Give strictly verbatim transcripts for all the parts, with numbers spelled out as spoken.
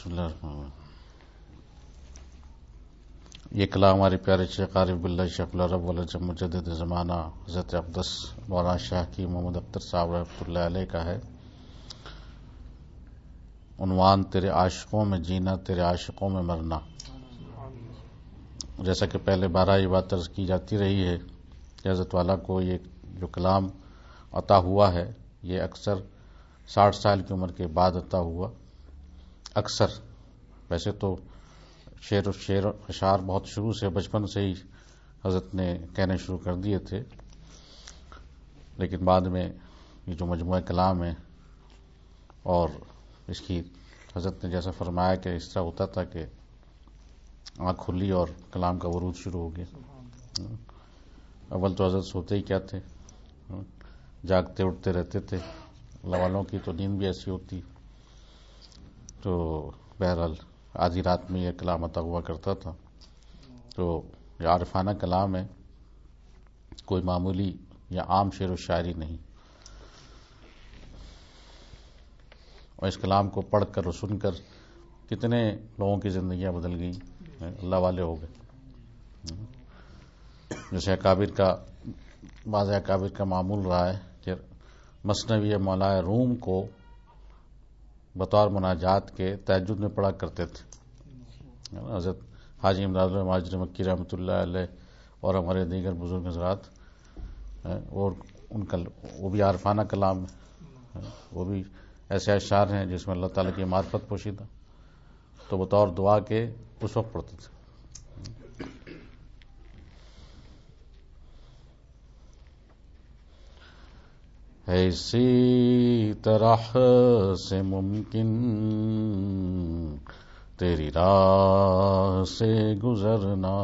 بسم اللہ الرحمن الرحیم. یہ کلام ہمارے پیارے شیخ عارف باللہ شیخ العرب والعجم مجدد زمانہ حضرت اقدس مولانا شاہ کی محمد اختر صاحب رحمۃ اللہ علیہ کا ہے. عنوان تیرے عاشقوں میں جینا تیرے عاشقوں میں مرنا. جیسا کہ پہلے بارہ یہ بات عرض کی جاتی رہی ہے کہ حضرت والا کو یہ جو کلام عطا ہوا ہے یہ اکثر ساٹھ سال کی عمر کے بعد عطا ہوا. اکثر ویسے تو شعر و شعر اشعار بہت شروع سے بچپن سے ہی حضرت نے کہنے شروع کر دیے تھے، لیکن بعد میں یہ جو مجموعہ کلام ہے اور اس کی حضرت نے جیسا فرمایا کہ اس طرح ہوتا تھا کہ آنکھ کھلی اور کلام کا ورود شروع ہو گیا. اول تو حضرت سوتے ہی کیا تھے، جاگتے اٹھتے رہتے تھے. اللہ والوں کی تو نیند بھی ایسی ہوتی. تو بہرحال آدھی رات میں یہ کلام عطا ہوا کرتا تھا. تو یہ عارفانہ کلام ہے، کوئی معمولی یا عام شعر و شاعری نہیں. اور اس کلام کو پڑھ کر اور سن کر کتنے لوگوں کی زندگیاں بدل گئیں، اللہ والے ہو گئے. جیسے اکابر کا بعض اکابر کا معمول رہا ہے کہ مثنوی مولا روم کو بطور مناجات کے تہجد میں پڑھا کرتے تھے. حضرت حاجی امداد مہاجر مکی رحمۃ اللہ علیہ اور ہمارے دیگر بزرگ حضرات، اور ان کا وہ بھی عارفانہ کلام ہے، وہ بھی ایسے اشعار ہیں جس میں اللہ تعالیٰ کی معرفت پوشیدہ، تو بطور دعا کے اس وقت پڑھتے تھے. ہے اسی طرح سے ممکن تیری راہ سے گزرنا،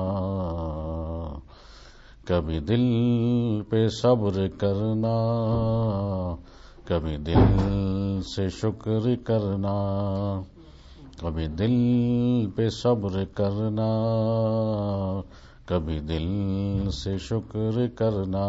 کبھی دل پہ صبر کرنا، کبھی دل سے شکر کرنا، کبھی دل پہ صبر کرنا، کبھی دل سے شکر کرنا.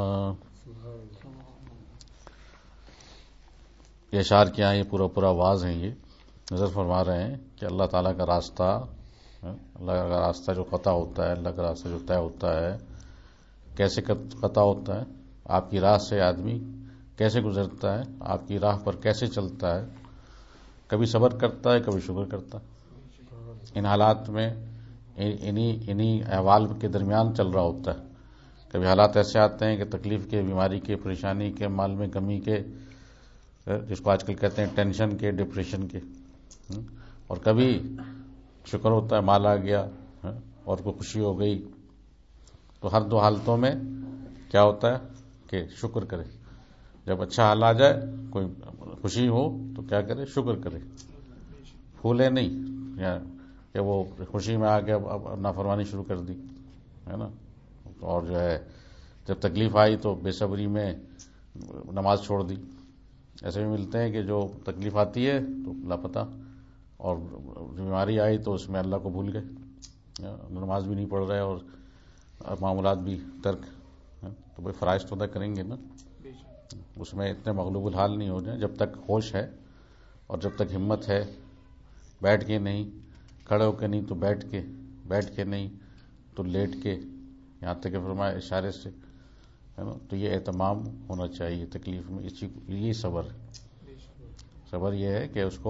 یہ اشعار کیا ہیں؟ یہ پورا پورا واز ہیں. یہ نظر فرما رہے ہیں کہ اللہ تعالیٰ کا راستہ، اللہ کا راستہ جو قطع ہوتا ہے، اللہ کا راستہ جو طے ہوتا ہے، کیسے قطع ہوتا ہے؟ آپ کی راہ سے آدمی کیسے گزرتا ہے، آپ کی راہ پر کیسے چلتا ہے. کبھی صبر کرتا ہے، کبھی شکر کرتا ہے. ان حالات میں انہی انہی احوال کے درمیان چل رہا ہوتا ہے. کبھی حالات ایسے آتے ہیں کہ تکلیف کے، بیماری کے، پریشانی کے، مال میں کمی کے، جس کو آج کل کہتے ہیں ٹینشن کے، ڈپریشن کے. اور کبھی شکر ہوتا ہے، مال آ گیا اور کوئی خوشی ہو گئی. تو ہر دو حالتوں میں کیا ہوتا ہے کہ شکر کرے. جب اچھا حال آ جائے، کوئی خوشی ہو تو کیا کرے؟ شکر کرے. پھولے نہیں یا کہ وہ خوشی میں آ کے اب نافرمانی شروع کر دی، ہے نا. اور جو ہے جب تکلیف آئی تو بے صبری میں نماز چھوڑ دی. ایسے بھی ملتے ہیں کہ جو تکلیف آتی ہے تو لاپتہ، اور بیماری آئی تو اس میں اللہ کو بھول گئے، نماز بھی نہیں پڑھ رہے اور معاملات بھی ترک. تو بھائی فرائض تو ادا کریں گے نا، اس میں اتنے مغلوب الحال نہیں ہو جائیں. جب تک ہوش ہے اور جب تک ہمت ہے، بیٹھ کے نہیں، کھڑے ہو کے نہیں تو بیٹھ کے، بیٹھ کے نہیں تو لیٹ کے، یہاں تک کہ فرمایا اشارے سے، ہے نا. تو یہ اہتمام ہونا چاہیے تکلیف میں. اسی یہی صبر ہے. صبر یہ ہے کہ اس کو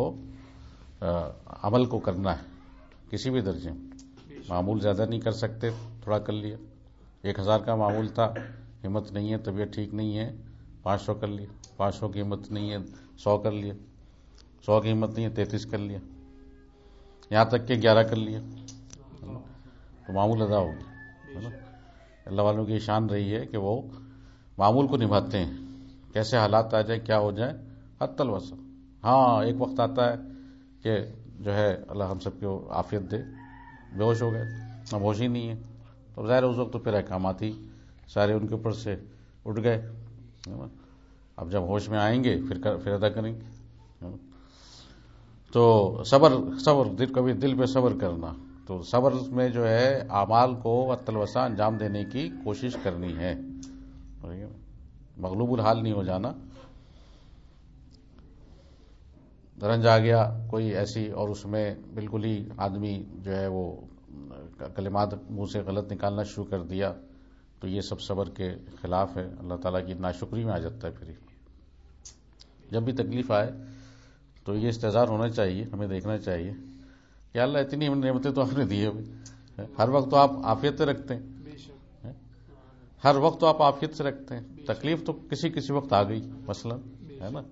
عمل کو کرنا ہے کسی بھی درجے میں. معمول زیادہ نہیں کر سکتے، تھوڑا کر لیا. ایک ہزار کا معمول تھا، ہمت نہیں ہے، طبیعت ٹھیک نہیں ہے، پانچ سو کر لیا. پانچ سو کی ہمت نہیں ہے، سو کر لیا. سو کی ہمت نہیں ہے، تینتیس کر لیا. یہاں تک کہ گیارہ کر لیا تو معمول ادا ہو گیا. اللہ والوں کی شان رہی ہے کہ وہ معمول کو نبھاتے ہیں. کیسے حالات آ جائے، کیا ہو جائے، حتی الوسع. ہاں ایک وقت آتا ہے کہ جو ہے اللہ ہم سب کو عافیت دے، بے ہوش ہو گئے، اب ہوش ہی نہیں ہے، تو ظاہر اس وقت تو پھر احکامات ہی سارے ان کے اوپر سے اٹھ گئے. اب جب ہوش میں آئیں گے پھر پھر ادا کریں گے. تو صبر صبر دل کبھی دل پہ صبر کرنا. تو صبر میں جو ہے اعمال کو حتی الوسع انجام دینے کی کوشش کرنی ہے، مغلوب الحال نہیں ہو جانا. رنج آ گیا کوئی ایسی اور اس میں بالکل ہی آدمی جو ہے وہ کلمات منہ سے غلط نکالنا شروع کر دیا تو یہ سب صبر کے خلاف ہے، اللہ تعالیٰ کی ناشکری میں آ جاتا ہے. پھر جب بھی تکلیف آئے تو یہ استحضار ہونا چاہیے، ہمیں دیکھنا چاہیے کہ اللہ اتنی نعمتیں تو آپ نے دی ہے، ہر وقت تو آپ عافیت سے رکھتے ہیں، ہر وقت تو آپ عافیت سے رکھتے ہیں، تکلیف تو کسی کسی وقت آ گئی مثلا ہے نا.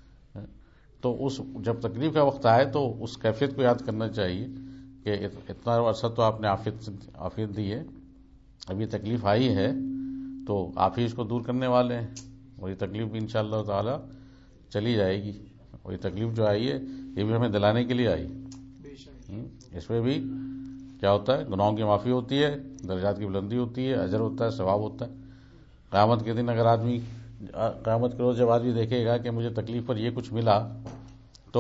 تو اس جب تکلیف کا وقت آئے تو اس کیفیت کو یاد کرنا چاہیے کہ اتنا عرصہ تو آپ نے عافیت عافیت دی ہے، اب یہ تکلیف آئی ہے تو آپ ہی اس کو دور کرنے والے ہیں، اور یہ تکلیف بھی انشاءاللہ تعالی چلی جائے گی. اور یہ تکلیف جو آئی ہے یہ بھی ہمیں دلانے کے لیے آئی، اس میں بھی کیا ہوتا ہے، گناہوں کی معافی ہوتی ہے، درجات کی بلندی ہوتی ہے، اجر ہوتا ہے، ثواب ہوتا ہے. قیامت کے دن اگر آدمی قیامت کے روز جب آدمی دیکھے گا کہ مجھے تکلیف پر یہ کچھ ملا تو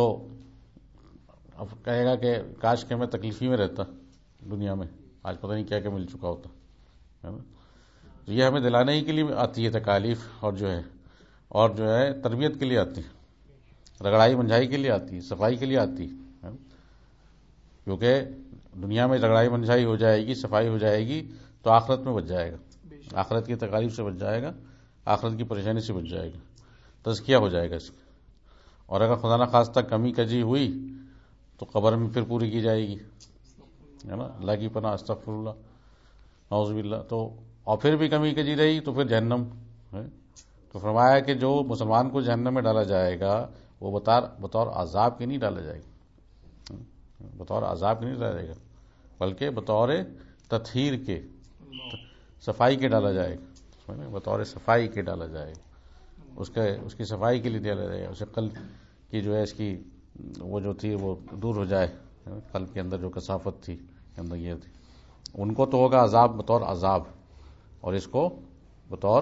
اب کہے گا کہ کاش کہ میں تکلیفی میں رہتا دنیا میں، آج پتہ نہیں کیا کیا مل چکا ہوتا ہے نا. تو یہ ہمیں دلانے ہی کے لیے آتی ہے تکالیف، اور جو ہے اور جو ہے تربیت کے لیے آتی ہے، رگڑائی منجھائی کے لیے آتی ہے، صفائی کے لیے آتی ہے. کیونکہ دنیا میں رگڑائی منجھائی ہو جائے گی، صفائی ہو جائے گی تو آخرت میں بچ جائے گا، آخرت کی تکالیف سے بچ جائے گا، آخرت کی پریشانی سے بچ جائے گا، تزکیہ ہو جائے گا اس کا. اور اگر خدا نخواستہ کمی کجی ہوئی تو قبر میں پھر پوری کی جائے گی، ہے نا. اللہ کی پناہ، استغفر اللہ، نعوذ باللہ. تو اور پھر بھی کمی کجی رہی تو پھر جہنم ہے. تو فرمایا کہ جو مسلمان کو جہنم میں ڈالا جائے گا وہ بطور بطور عذاب کے نہیں ڈالا جائے گا، بطور عذاب کے نہیں ڈالا جائے گا بلکہ بطور تطہیر کے، صفائی کے ڈالا جائے گا، بطور صفائی کے ڈالا جائے گا، اس کے اس کی صفائی کے لیے ڈالا جائے گا. اسے قلب کی جو ہے اس کی وہ جو تھی وہ دور ہو جائے، قلب کے اندر جو کثافت تھی اندر یہ تھی. ان کو تو ہوگا عذاب بطور عذاب، اور اس کو بطور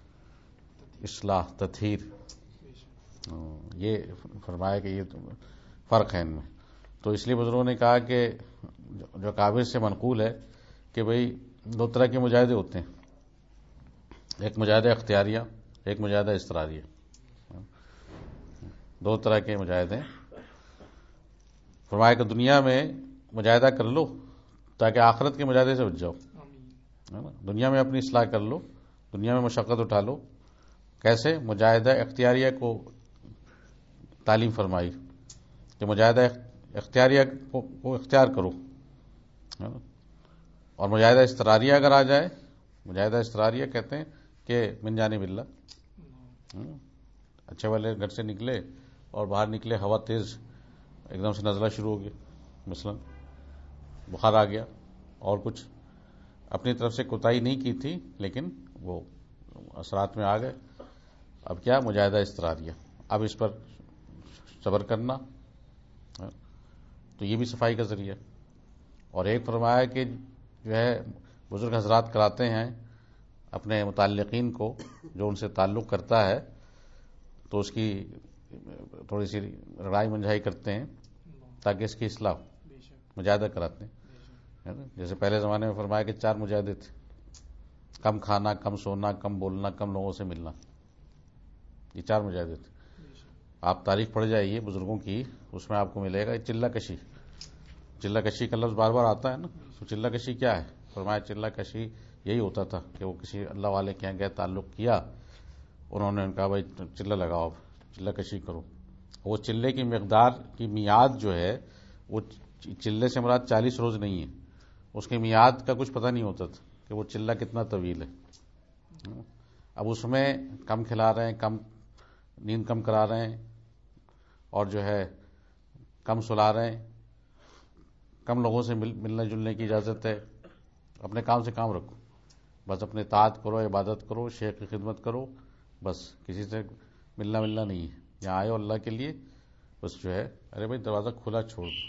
اصلاح تطہیر. یہ فرمایا کہ یہ فرق ہے ان میں. تو اس لیے بزرگوں نے کہا کہ جو کابر سے منقول ہے کہ بھئی دو طرح کے مجاہدے ہوتے ہیں، ایک مجاہدہ اختیاریہ، ایک مجاہدہ اضطراریہ. دو طرح کے مجاہدے. فرمایا کہ دنیا میں مجاہدہ کر لو تاکہ آخرت کے مجاہدے سے بچ جاؤ. دنیا میں اپنی اصلاح کر لو، دنیا میں مشقت اٹھا لو. کیسے؟ مجاہدہ اختیاریہ کو تعلیم فرمائی کہ مجاہدہ اختیاریہ کو اختیار کرو. اور مجاہدہ اضطراریہ اگر آ جائے، مجاہدہ اضطراریہ کہتے ہیں کہ من جانب اللہ، اچھے والے گھر سے نکلے اور باہر نکلے، ہوا تیز ایک دم سے نزلہ شروع ہو گیا، مثلا بخار آ گیا، اور کچھ اپنی طرف سے کوتاہی نہیں کی تھی لیکن وہ اثرات میں آ گئے. اب کیا؟ مجاہدہ اضطراریہ. اب اس پر صبر کرنا، تو یہ بھی صفائی کا ذریعہ. اور ایک فرمایا کہ جو ہے بزرگ حضرات کراتے ہیں اپنے متعلقین کو، جو ان سے تعلق کرتا ہے تو اس کی تھوڑی سی لڑائی منجھائی کرتے ہیں تاکہ اس کی اصلاح، مجاہدہ کراتے ہیں. جیسے پہلے زمانے میں فرمایا کہ چار مجاہدے تھے، کم کھانا، کم سونا، کم بولنا، کم لوگوں سے ملنا. یہ چار مجاہدے تھے. آپ تاریخ پڑھ جائیے بزرگوں کی، اس میں آپ کو ملے گا چلہ کشی. چلہ کشی کا لفظ بار بار آتا ہے نا. تو چلہ کشی کیا ہے؟ فرمایا چلہ کشی یہی ہوتا تھا کہ وہ کسی اللہ والے کے یہاں گئے، تعلق کیا، انہوں نے کہا بھائی چلہ لگاؤ، چلہ کشی کرو. وہ چلے کی مقدار کی میعاد جو ہے، وہ چلے سے مراد چالیس روز نہیں ہے، اس کی میعاد کا کچھ پتہ نہیں ہوتا تھا کہ وہ چلہ کتنا طویل ہے. اب اس میں کم کھلا رہے ہیں، کم نیند کم کرا رہے ہیں، اور جو ہے کم سلا رہے ہیں، کم لوگوں سے مل ملنے جلنے کی اجازت ہے. اپنے کام سے کام رکھو، بس اپنے طاعت کرو، عبادت کرو، شیخ کی خدمت کرو، بس کسی سے ملنا ملنا نہیں ہے. یہاں آئے ہو اللہ کے لیے، بس جو ہے ارے بھائی دروازہ کھلا چھوڑ دو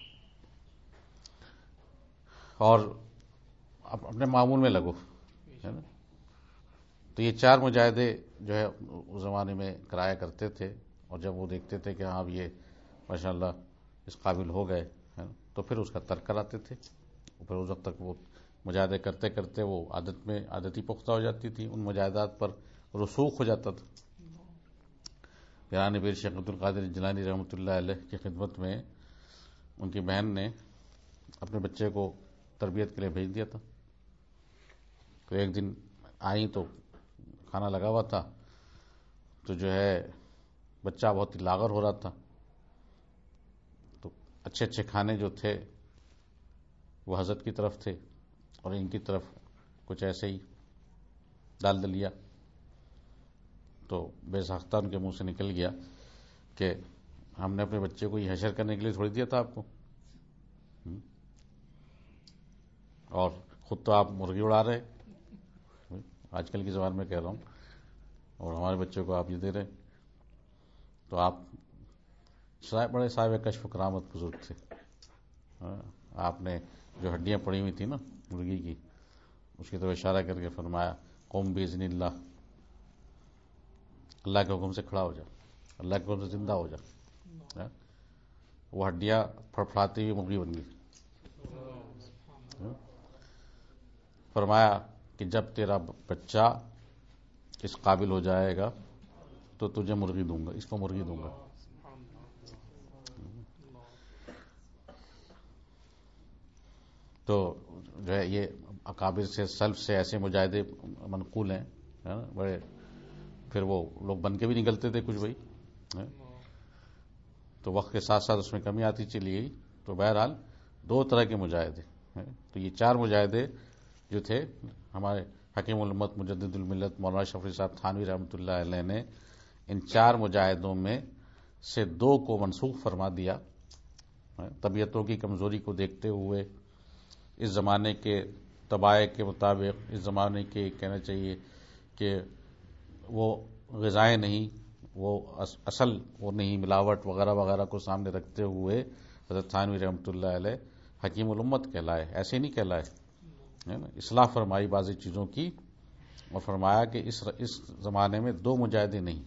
اور اپنے معمول میں لگو، ہے نا. تو یہ چار مجاہدے جو ہے اس زمانے میں کرایا کرتے تھے. اور جب وہ دیکھتے تھے کہ ہاں اب یہ ماشاءاللہ اس قابل ہو گئے تو پھر اس کا ترک کراتے تھے. پھر اس وقت تک وہ مجاہدے کرتے کرتے وہ عادت میں عادتی پختہ ہو جاتی تھی، ان مجاہدات پر رسوخ ہو جاتا تھا. پیرانے پیر شیخ عبد القادر جیلانی رحمۃ اللہ علیہ کی خدمت میں ان کی بہن نے اپنے بچے کو تربیت کے لیے بھیج دیا تھا. تو ایک دن آئی تو کھانا لگا ہوا تھا، تو جو ہے بچہ بہت ہی لاغر ہو رہا تھا. تو اچھے اچھے کھانے جو تھے وہ حضرت کی طرف تھے اور ان کی طرف کچھ ایسے ہی ڈال دلیا. تو بے ساختہ ان کے منہ سے نکل گیا کہ ہم نے اپنے بچے کو یہ حشر کرنے کے لیے تھوڑی دیا تھا آپ کو، اور خود تو آپ مرغی اڑا رہے. آج کل کے زبان میں کہہ رہا ہوں، اور ہمارے بچوں کو آپ یہ دے رہے. تو آپ بڑے صاحب کشف و کرامت بزرگ تھے. آپ نے جو ہڈیاں پڑی ہوئی تھیں نا مرغی کی، اس کی طرف اشارہ کر کے فرمایا قم باذن اللہ، اللہ کے حکم سے کھڑا ہو جا، اللہ کے حکم سے زندہ ہو جا. وہ ہڈیاں پھڑپھڑاتی ہوئی مرغی بن گئی. فرمایا کہ جب تیرا بچہ اس قابل ہو جائے گا تو تجھے مرغی دوں گا، اس کو مرغی دوں گا. تو جو ہے یہ اکابر سے سلف سے ایسے مجاہدے منقول ہیں بڑے. پھر وہ لوگ بن کے بھی نکلتے تھے کچھ بھائی، تو وقت کے ساتھ ساتھ اس میں کمی آتی چلی گئی. تو بہرحال دو طرح کے مجاہدے. تو یہ چار مجاہدے جو تھے ہمارے حکیم الامت مجدد الملت مولانا شفیع صاحب تھانوی رحمۃ اللہ علیہ نے ان چار مجاہدوں میں سے دو کو منسوخ فرما دیا. طبیعتوں کی کمزوری کو دیکھتے ہوئے، اس زمانے کے طبائع کے مطابق، اس زمانے کے کہنا چاہیے کہ وہ غذائیں نہیں، وہ اصل وہ نہیں، ملاوٹ وغیرہ وغیرہ کو سامنے رکھتے ہوئے حضرت تھانوی رحمۃ اللہ علیہ حکیم الامت کہلائے. ایسے نہیں کہلائے، اصلاح فرمائی بعضی چیزوں کی، اور فرمایا کہ اس اس زمانے میں دو مجاہدے نہیں.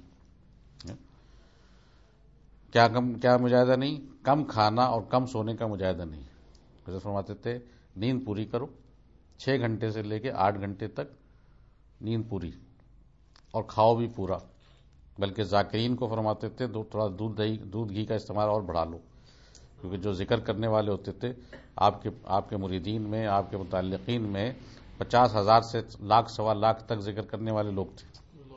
کیا کم کیا مجاہدہ نہیں؟ کم کھانا اور کم سونے کا مجاہدہ نہیں. حضرت فرماتے تھے نیند پوری کرو، چھ گھنٹے سے لے کے آٹھ گھنٹے تک نیند پوری، اور کھاؤ بھی پورا. بلکہ ذاکرین کو فرماتے تھے تھوڑا دودھ دہی دودھ گھی کا استعمال اور بڑھا لو، کیونکہ جو ذکر کرنے والے ہوتے تھے آپ کے آپ کے مریدین میں، آپ کے متعلقین میں پچاس ہزار سے لاکھ سوا لاکھ تک ذکر کرنے والے لوگ تھے.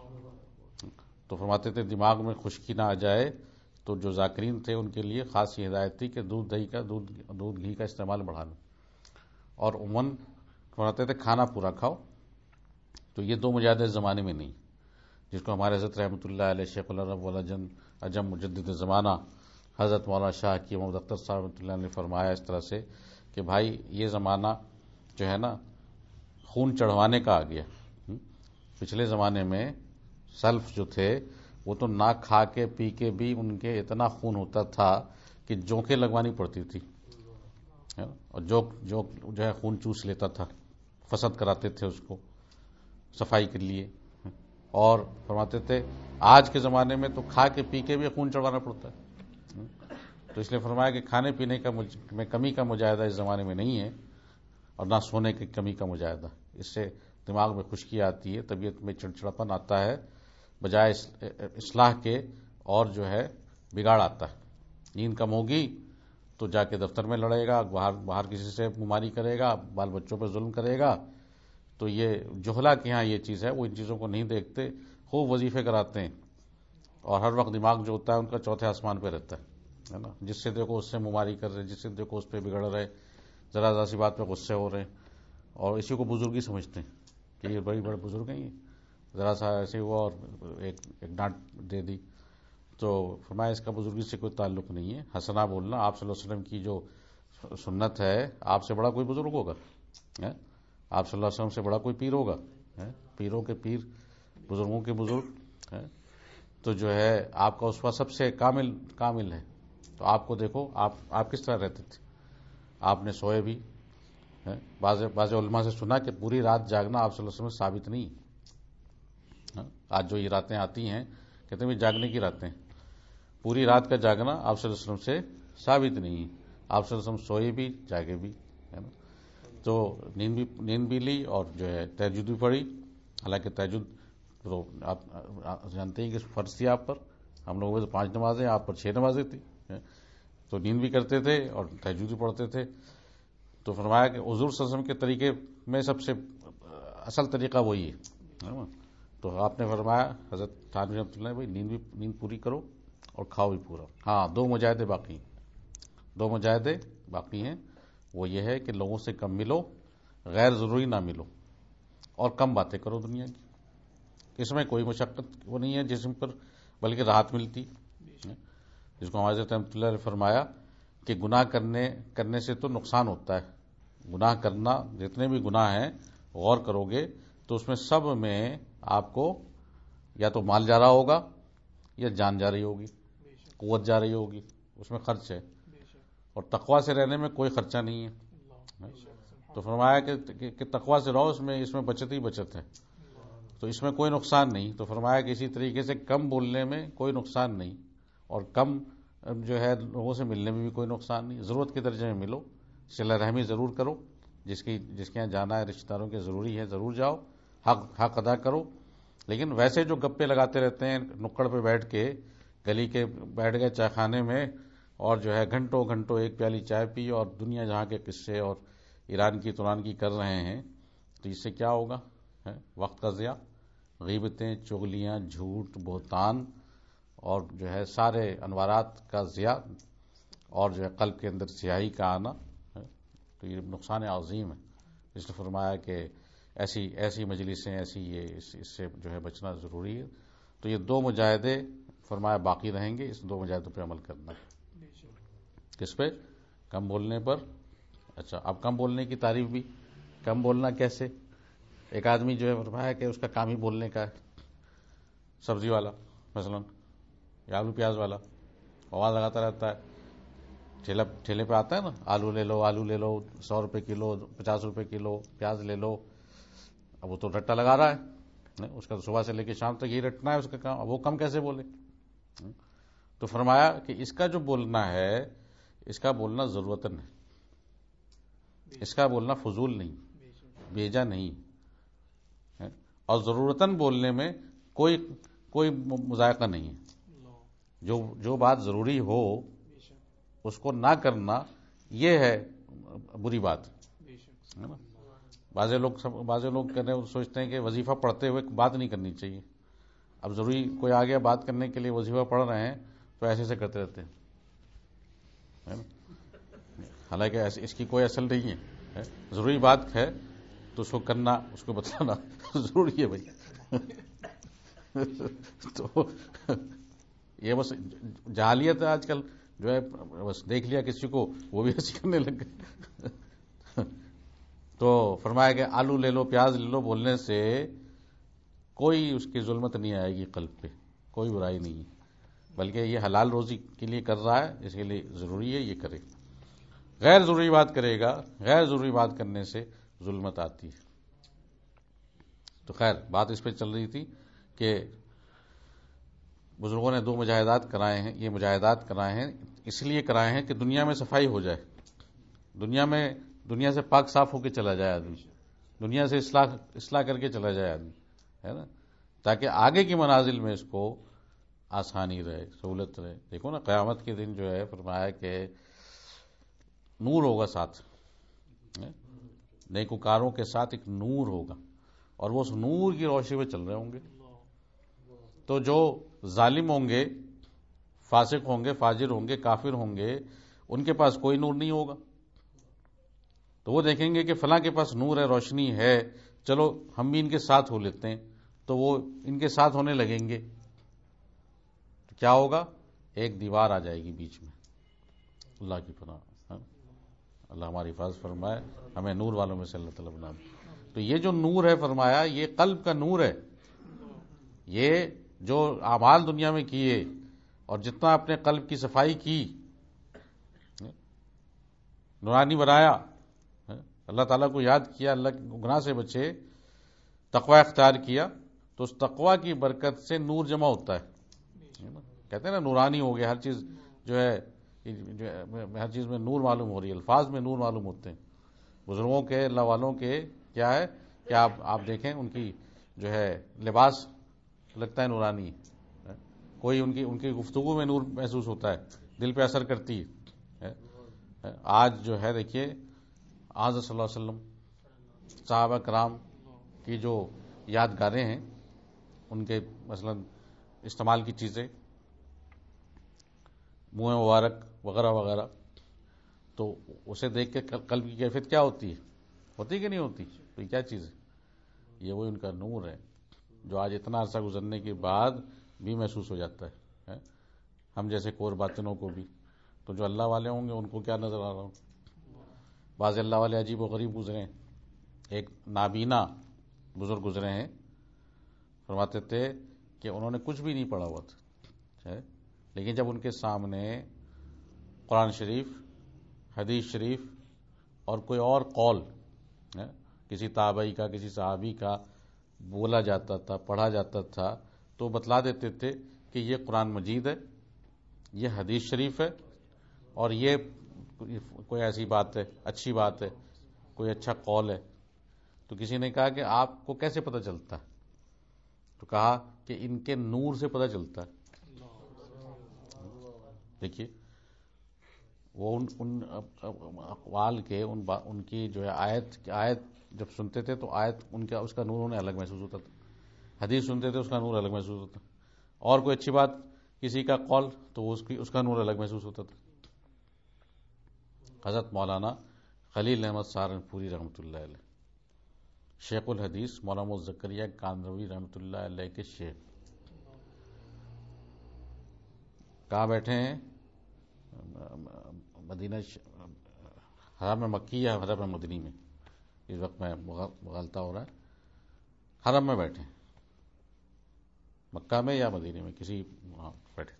تو فرماتے تھے دماغ میں خشکی نہ آ جائے، تو جو ذاکرین تھے ان کے لیے خاص یہ ہدایت تھی کہ دودھ دہی کا دودھ دودھ گھی کا استعمال بڑھا لو، اور عموماً فرماتے تھے کھانا پورا کھاؤ. تو یہ دو مجاہدے اس زمانے میں نہیں، جس کو ہمارے حضرت رحمۃ اللہ علیہ شیخ العرب والعجم عجم مجدد زمانہ حضرت مولانا شاہ کی محمد اختر صاحب رحمۃ اللہ نے فرمایا اس طرح سے کہ بھائی یہ زمانہ جو ہے نا خون چڑھوانے کا آ گیا. پچھلے زمانے میں سلف جو تھے وہ تو نہ کھا کے پی کے بھی ان کے اتنا خون ہوتا تھا کہ جوکیں لگوانی پڑتی تھی، اور جو جو جو ہے خون چوس لیتا تھا، فسد کراتے تھے اس کو صفائی کے لیے. اور فرماتے تھے آج کے زمانے میں تو کھا کے پی کے بھی خون چڑھوانا پڑتا ہے. تو اس لیے فرمایا کہ کھانے پینے کا مج... میں کمی کا مجاہدہ اس زمانے میں نہیں ہے، اور نہ سونے کی کمی کا مجاہدہ. اس سے دماغ میں خشکی آتی ہے، طبیعت میں چڑچڑاپن آتا ہے، بجائے اصلاح کے اور جو ہے بگاڑ آتا ہے. نیند کم ہوگی تو جا کے دفتر میں لڑے گا، باہر باہر کسی سے مماری کرے گا، بال بچوں پہ ظلم کرے گا. تو یہ جہلا کے ہاں یہ چیز ہے، وہ ان چیزوں کو نہیں دیکھتے، خوب وظیفے کراتے ہیں، اور ہر وقت دماغ جو ہوتا ہے ان کا چوتھے آسمان پہ رہتا ہے نا. جس سے دیکھو اس سے مماری کر رہے، جس سے دیکھو اس پہ بگڑ رہے، ذرا ذرا سی بات پہ غصے ہو رہے ہیں، اور اسی کو بزرگی سمجھتے ہیں کہ یہ بڑی بڑے بزرگ ہیں. یہ ذرا سا ایسے ہوا اور ایک ایک ڈانٹ دے دی. تو فرمایا اس کا بزرگی سے کوئی تعلق نہیں ہے. حسنا بولنا آپ صلی اللہ علیہ وسلم کی جو سنت ہے، آپ سے بڑا کوئی بزرگ ہوگا؟ آپ صلی اللہ علیہ وسلم سے بڑا کوئی پیر ہوگا؟ پیروں کے پیر، بزرگوں کے بزرگ. تو جو ہے آپ کا اسوہ سب سے کامل کامل ہے. تو آپ کو دیکھو آپ آپ کس طرح رہتے تھے. آپ نے سوئے بھی، بعض بعض علماء سے سنا کہ پوری رات جاگنا آپ صلی اللہ علیہ وسلم ثابت نہیں. آج جو یہ راتیں آتی ہیں کہتے ہیں جاگنے کی راتیں، پوری رات کا جاگنا آپ صلی اللہ علیہ وسلم سے ثابت نہیں. آپ صلی اللہ علیہ وسلم سوئے بھی جاگے بھی، ہے نا. تو نیند بھی نیند بھی لی، اور جو ہے تہجد بھی پڑھی. حالانکہ تہجد آپ جانتے ہیں کہ فرض تھی آپ پر، ہم لوگوں میں پانچ نمازیں، آپ پر چھ نمازیں تھی، تو نیند بھی کرتے تھے اور تہجد بھی پڑھتے تھے. تو فرمایا کہ حضور صلی اللہ علیہ وسلم کے طریقے میں سب سے اصل طریقہ وہی ہے. تو آپ نے فرمایا حضرت تھانوی رحمۃ اللہ بھائی نیند بھی نیند پوری کرو اور کھاؤ بھی پورا. ہاں دو مجاہدے باقی ہیں، دو مجاہدے باقی ہیں. وہ یہ ہے کہ لوگوں سے کم ملو، غیر ضروری نہ ملو، اور کم باتیں کرو دنیا کی. اس میں کوئی مشقت وہ نہیں ہے جسم پر، بلکہ راحت ملتی، جس کو ہمارے حضرت رحمۃ اللہ نے فرمایا کہ گناہ کرنے کرنے سے تو نقصان ہوتا ہے. گناہ کرنا، جتنے بھی گناہ ہیں غور کرو گے تو اس میں سب میں آپ کو یا تو مال جا رہا ہوگا یا جان جا رہی ہوگی، قوت جا رہی ہوگی، اس میں خرچ ہے. اور تقویٰ سے رہنے میں کوئی خرچہ نہیں ہے. تو فرمایا کہ تقویٰ سے رہو، اس میں اس میں بچت ہی بچت ہے، تو اس میں کوئی نقصان نہیں. تو فرمایا کہ اسی طریقے سے کم بولنے میں کوئی نقصان نہیں، اور کم جو ہے لوگوں سے ملنے میں بھی کوئی نقصان نہیں. ضرورت کے درجے میں ملو، صلہ رحمی ضرور کرو، جس کی جس کے یہاں جانا ہے رشتہ داروں کے ضروری ہے ضرور جاؤ، حق حق ادا کرو. لیکن ویسے جو گپے لگاتے رہتے ہیں نکڑ پہ بیٹھ کے، گلی کے بیٹھ گئے چائے خانے میں اور جو ہے گھنٹوں گھنٹوں ایک پیالی چائے پی اور دنیا جہاں کے قصے اور ایران کی توران کی کر رہے ہیں، تو اس سے کیا ہوگا؟ وقت کا ضیاع، غیبتیں، چغلیاں، جھوٹ، بہتان اور جو ہے سارے انوارات کا ضیاع، اور جو ہے قلب کے اندر سیاہی کا آنا. تو یہ نقصان عظیم ہے. اس نے فرمایا کہ ایسی ایسی مجلسیں ایسی یہ اس, اس سے جو ہے بچنا ضروری ہے. تو یہ دو مجاہدے فرمایا باقی رہیں گے، اس دو مجاہدوں پہ عمل کرنا. کس پہ؟ کم بولنے پر. اچھا، اب کم بولنے کی تعریف بھی. کم بولنا کیسے؟ ایک آدمی جو ہے فرمایا کہ اس کا کام ہی بولنے کا ہے، سبزی والا مثلا یا آلو پیاز والا، آواز لگاتا رہتا ہے. ٹھیلا ٹھیلے پہ آتا ہے نا، آلو لے لو آلو لے لو، سو روپے کلو، پچاس روپے کلو، پیاز لے لو. اب وہ تو رٹا لگا رہا ہے، اس کا صبح سے لے کے شام تک یہی رٹنا ہے اس کا کام. اب وہ کم کیسے بولے؟ تو فرمایا کہ اس کا جو بولنا ہے، اس کا بولنا ضرورتن ہے، اس کا بولنا فضول نہیں، بیجا نہیں، اور ضرورتن بولنے میں کوئی کوئی مذائقہ نہیں ہے. جو جو بات ضروری ہو اس کو نہ کرنا، یہ ہے بری بات. بعض لوگ بعض لوگ کہنے سوچتے ہیں کہ وظیفہ پڑھتے ہوئے بات نہیں کرنی چاہیے. اب ضروری کوئی آ گیا بات کرنے کے لیے، وظیفہ پڑھ رہے ہیں تو ایسے ایسے کرتے رہتے ہیں، حالانکہ اس کی کوئی اصل نہیں ہے. ضروری بات ہے تو اس کو کرنا، اس کو بتانا ضروری ہے بھائی. تو یہ بس جہالیت ہے آج کل، جو ہے بس دیکھ لیا کسی کو وہ بھی ایسے کرنے لگ گئے. تو فرمایا کہ آلو لے لو پیاز لے لو بولنے سے کوئی اس کی ظلمت نہیں آئے گی قلب پہ، کوئی برائی نہیں ہے، بلکہ یہ حلال روزی کے لیے کر رہا ہے، اس کے لیے ضروری ہے یہ کرے. غیر ضروری بات کرے گا، غیر ضروری بات کرنے سے ظلمت آتی ہے. تو خیر بات اس پہ چل رہی تھی کہ بزرگوں نے دو مجاہدات کرائے ہیں. یہ مجاہدات کرائے ہیں اس لیے کرائے ہیں کہ دنیا میں صفائی ہو جائے، دنیا میں دنیا سے پاک صاف ہو کے چلا جائے آدمی، دنیا سے اصلاح اصلاح کر کے چلا جائے آدمی، ہے نا، تاکہ آگے کی منازل میں اس کو آسانی رہے، سہولت رہے. دیکھو نا قیامت کے دن جو ہے فرمایا کہ نور ہوگا ساتھ، نیکوکاروں کے ساتھ ایک نور ہوگا، اور وہ اس نور کی روشنی میں چل رہے ہوں گے. تو جو ظالم ہوں گے، فاسق ہوں گے، فاجر ہوں گے، کافر ہوں گے، ان کے پاس کوئی نور نہیں ہوگا. تو وہ دیکھیں گے کہ فلاں کے پاس نور ہے، روشنی ہے، چلو ہم بھی ان کے ساتھ ہو لیتے ہیں. تو وہ ان کے ساتھ ہونے لگیں گے تو کیا ہوگا؟ ایک دیوار آ جائے گی بیچ میں. اللہ کی پناہ، اللہ ہماری حفاظت فرمائے، ہمیں نور والوں میں سے اللہ تعالیٰ بنا. تو یہ جو نور ہے فرمایا یہ قلب کا نور ہے. یہ جو اعمال دنیا میں کیے اور جتنا اپنے قلب کی صفائی کی، نورانی بنایا، اللہ تعالیٰ کو یاد کیا، اللہ کے گناہ سے بچے، تقوی اختیار کیا، تو اس تقوی کی برکت سے نور جمع ہوتا ہے. کہتے ہیں نا نورانی ہو گیا، ہر چیز جو ہے ہر چیز میں نور معلوم ہو رہی ہے، الفاظ میں نور معلوم ہوتے ہیں. بزرگوں کے، اللہ والوں کے کیا ہے کہ آپ آپ دیکھیں ان کی جو ہے لباس لگتا ہے نورانی. کوئی ان کی ان کی گفتگو میں نور محسوس ہوتا ہے، دل پہ اثر کرتی ہے. آج جو ہے دیکھیے آج صلی اللہ علیہ وسلم صحابہ کرام کی جو یادگاریں ہیں، ان کے مثلا استعمال کی چیزیں، منہ مبارک وغیرہ وغیرہ، تو اسے دیکھ کے قلب کی کیفیت کیا ہوتی ہے؟ ہوتی کہ نہیں ہوتی؟ تو یہ کیا چیز ہے؟ یہ وہی ان کا نور ہے جو آج اتنا عرصہ گزرنے کے بعد بھی محسوس ہو جاتا ہے. ہم جیسے کور باطنوں کو بھی، تو جو اللہ والے ہوں گے ان کو کیا نظر آ رہا ہوں. بعض اللہ والے عجیب و غریب گزرے ہیں. ایک نابینا بزرگ گزرے ہیں، فرماتے تھے کہ انہوں نے کچھ بھی نہیں پڑھا ہوا تھا، لیکن جب ان کے سامنے قرآن شریف، حدیث شریف اور کوئی اور قول کسی تابعی کا، کسی صحابی کا بولا جاتا تھا، پڑھا جاتا تھا، تو بتلا دیتے تھے کہ یہ قرآن مجید ہے، یہ حدیث شریف ہے، اور یہ کوئی ایسی بات ہے، اچھی بات ہے، کوئی اچھا قول ہے. تو کسی نے کہا کہ آپ کو کیسے پتہ چلتا ہے؟ تو کہا کہ ان کے نور سے پتہ چلتا ہے. دیکھیے وہ ان ان اقوال کے ان ان کی جو ہے آیت آیت جب سنتے تھے تو آیت ان کا اس کا نور انہیں الگ محسوس ہوتا تھا، حدیث سنتے تھے اس کا نور الگ محسوس ہوتا، اور کوئی اچھی بات کسی کا قول تو اس کی اس کا نور الگ محسوس ہوتا تھا. حضرت مولانا خلیل احمد سہارنپوری رحمۃ اللہ علیہ، شیخ الحدیث مولانا زکریا کاندھروی رحمۃ اللہ علیہ کے شیخ، کہاں بیٹھے ہیں؟ مدینہ حرم مکی یا حرم مدنی میں، اس وقت میں مغالطہ ہو رہا ہے. حرم میں بیٹھے، مکہ میں یا مدینے میں، کسی وہاں بیٹھے،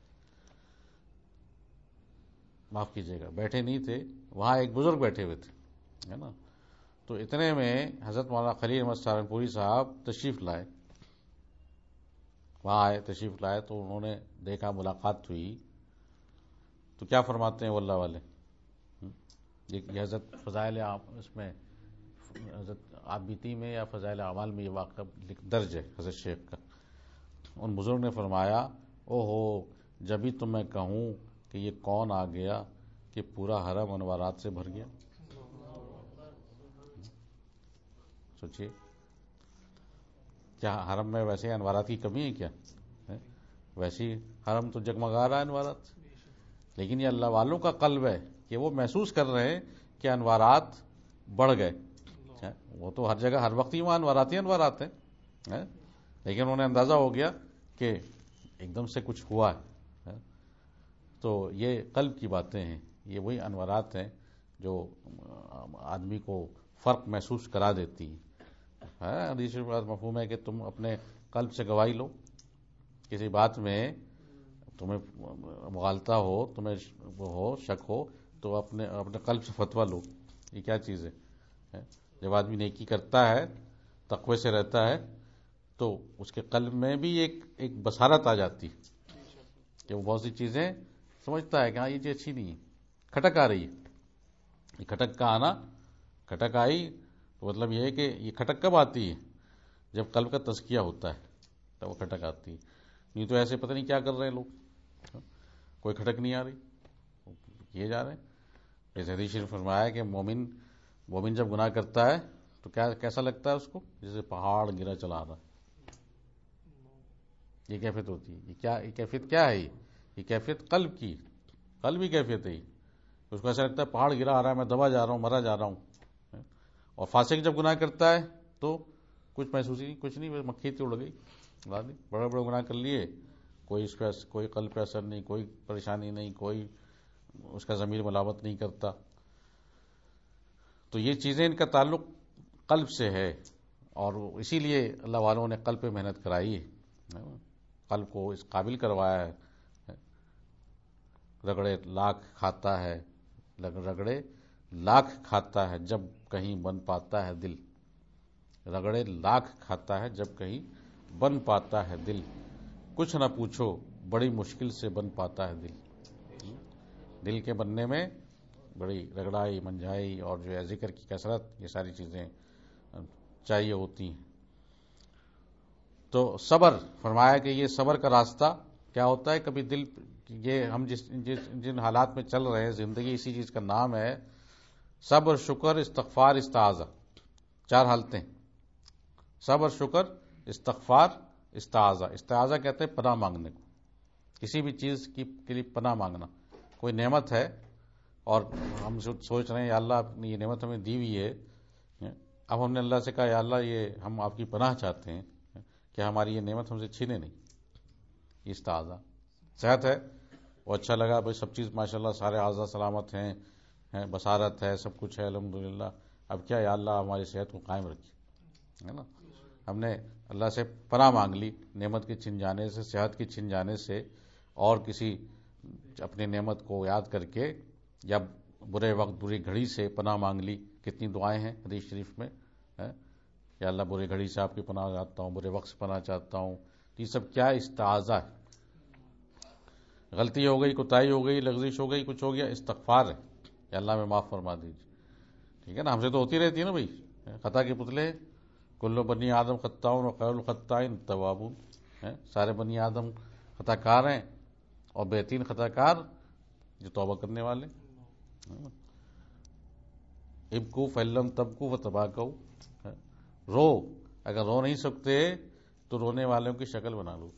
معاف کیجیے گا بیٹھے نہیں تھے، وہاں ایک بزرگ بیٹھے ہوئے تھے، ہے نا. تو اتنے میں حضرت مولانا خلیل احمد سہارنپوری صاحب تشریف لائے، وہاں آئے، تشریف لائے، تو انہوں نے دیکھا، ملاقات ہوئی، تو کیا فرماتے ہیں وہ اللہ والے؟ یہ حضرت فضائل اس میں حضرت عابدی میں یا فضائل اعمال میں یہ واقعہ درج ہے حضرت شیخ کا. ان بزرگ نے فرمایا، او ہو جبھی تو میں کہوں کہ یہ کون آ گیا کہ پورا حرم انوارات سے بھر گیا. سوچئے کیا حرم میں ویسے انوارات کی کمی ہے کیا؟ ویسی حرم تو جگمگا رہا ہے انوارات، لیکن یہ اللہ والوں کا قلب ہے کہ وہ محسوس کر رہے ہیں کہ انوارات بڑھ گئے. وہ تو ہر جگہ ہر وقت ہی وہاں انوارات ہی انوارات ہیں، لیکن انہیں اندازہ ہو گیا کہ ایک دم سے کچھ ہوا ہے. تو یہ قلب کی باتیں ہیں، یہ وہی انوارات ہیں جو آدمی کو فرق محسوس کرا دیتی ہیں. حدیث شریف بات مفہوم ہے کہ تم اپنے قلب سے گواہی لو، کسی بات میں تمہیں مغالطہ ہو، تمہیں وہ ہو، شک ہو، تو اپنے اپنے قلب سے فتویٰ لو. یہ کیا چیز ہے؟ جب آدمی نیکی کرتا ہے، تقوی سے رہتا ہے، تو اس کے قلب میں بھی ایک ایک بصارت آ جاتی ہے کہ وہ بہت سی چیزیں سمجھتا ہے کہ ہاں یہ چیز اچھی نہیں ہے، کھٹک آ رہی ہے. یہ کھٹک کا آنا، کھٹک آئی تو مطلب یہ ہے کہ یہ کھٹک کب آتی ہے؟ جب قلب کا تزکیہ ہوتا ہے تب وہ کھٹک آتی ہے. نہیں تو ایسے پتہ نہیں کیا کر رہے ہیں لوگ، کوئی کھٹک نہیں آ رہی، کیے جا رہے ہیں. جیسے حدیث شریف فرمایا کہ مومن مومن جب گناہ کرتا ہے تو کیا کیسا لگتا ہے اس کو؟ جیسے پہاڑ گرا چلا رہا ہے. یہ کیفیت ہوتی ہے. یہ کیا یہ کیفیت کیا ہے؟ یہ کیفیت قلب کی، قلبی کیفیت ہے. اس کو ایسا لگتا ہے پہاڑ گرا آ رہا ہے، میں دبا جا رہا ہوں، مرا جا رہا ہوں. اور فاسق جب گناہ کرتا ہے تو کچھ محسوس ہی کچھ نہیں، بس مکھی تھی اڑ گئی، بڑے بڑے گناہ کر لیے، کوئی اس کا کوئی قلب پہ اثر نہیں، کوئی پریشانی نہیں، کوئی اس کا ضمیر ملامت نہیں کرتا. تو یہ چیزیں ان کا تعلق قلب سے ہے، اور اسی لیے اللہ والوں نے قلب پہ محنت کرائی ہے، قلب کو اس قابل کروایا ہے. رگڑے لاکھ کھاتا ہے رگڑے لاکھ کھاتا ہے جب کہیں بن پاتا ہے دل. رگڑے لاکھ کھاتا ہے جب کہیں بن پاتا ہے دل. کچھ نہ پوچھو بڑی مشکل سے بن پاتا ہے دل. دل کے بننے میں بڑی رگڑائی، منجائی اور جو ہے ذکر کی کثرت، یہ ساری چیزیں چاہیے ہوتی ہیں. تو صبر فرمایا کہ یہ صبر کا راستہ کیا ہوتا ہے کبھی دل یہ ہم جس جن حالات میں چل رہے ہیں زندگی اسی چیز کا نام ہے صبر شکر استغفار استعاذہ. چار حالتیں صبر شکر استغفار استعاذہ. استعاذہ کہتے ہیں پناہ مانگنے کو, کسی بھی چیز کی کے لیے پناہ مانگنا. کوئی نعمت ہے اور ہم سوچ رہے ہیں یا اللہ نے یہ نعمت ہمیں دی ہوئی ہے, اب ہم نے اللہ سے کہا یا اللہ یہ ہم آپ کی پناہ چاہتے ہیں کہ ہماری یہ نعمت ہم سے چھینے نہیں. یہ استعاذہ. صحت ہے وہ اچھا لگا بھائی سب چیز ماشاءاللہ سارے اعضاء سلامت ہیں, بصارت ہے سب کچھ ہے الحمدللہ, اب کیا یا اللہ ہماری صحت کو قائم رکھی, ہے نا. ہم نے اللہ سے پناہ مانگ لی نعمت کے چھن جانے سے, صحت کی چھن جانے سے, اور کسی اپنی نعمت کو یاد کر کے یا برے وقت بری گھڑی سے پناہ مانگ لی. کتنی دعائیں ہیں حدیث شریف میں, یا اللہ بری گھڑی سے آپ کی پناہ چاہتا ہوں, برے وقت سے پناہ چاہتا ہوں. یہ سب کیا استعاذہ ہے. غلطی ہو گئی, کوتاہی ہو گئی, لغزش ہو گئی, کچھ ہو گیا, استغفار ہے کہ اللہ میں معاف فرما دیجیے. ٹھیک ہے نا, ہم سے تو ہوتی رہتی ہے نا بھائی, خطا کے پتلے کلو بنی آدم خطاؤن و خیر الخطائن التوابون. سارے بنی آدم خطا کار ہیں اور بہترین خطا کار جو توبہ کرنے والے. ابکو فلم تبکو و تباکو. رو, اگر رو نہیں سکتے تو رونے والوں کی شکل بنا لو.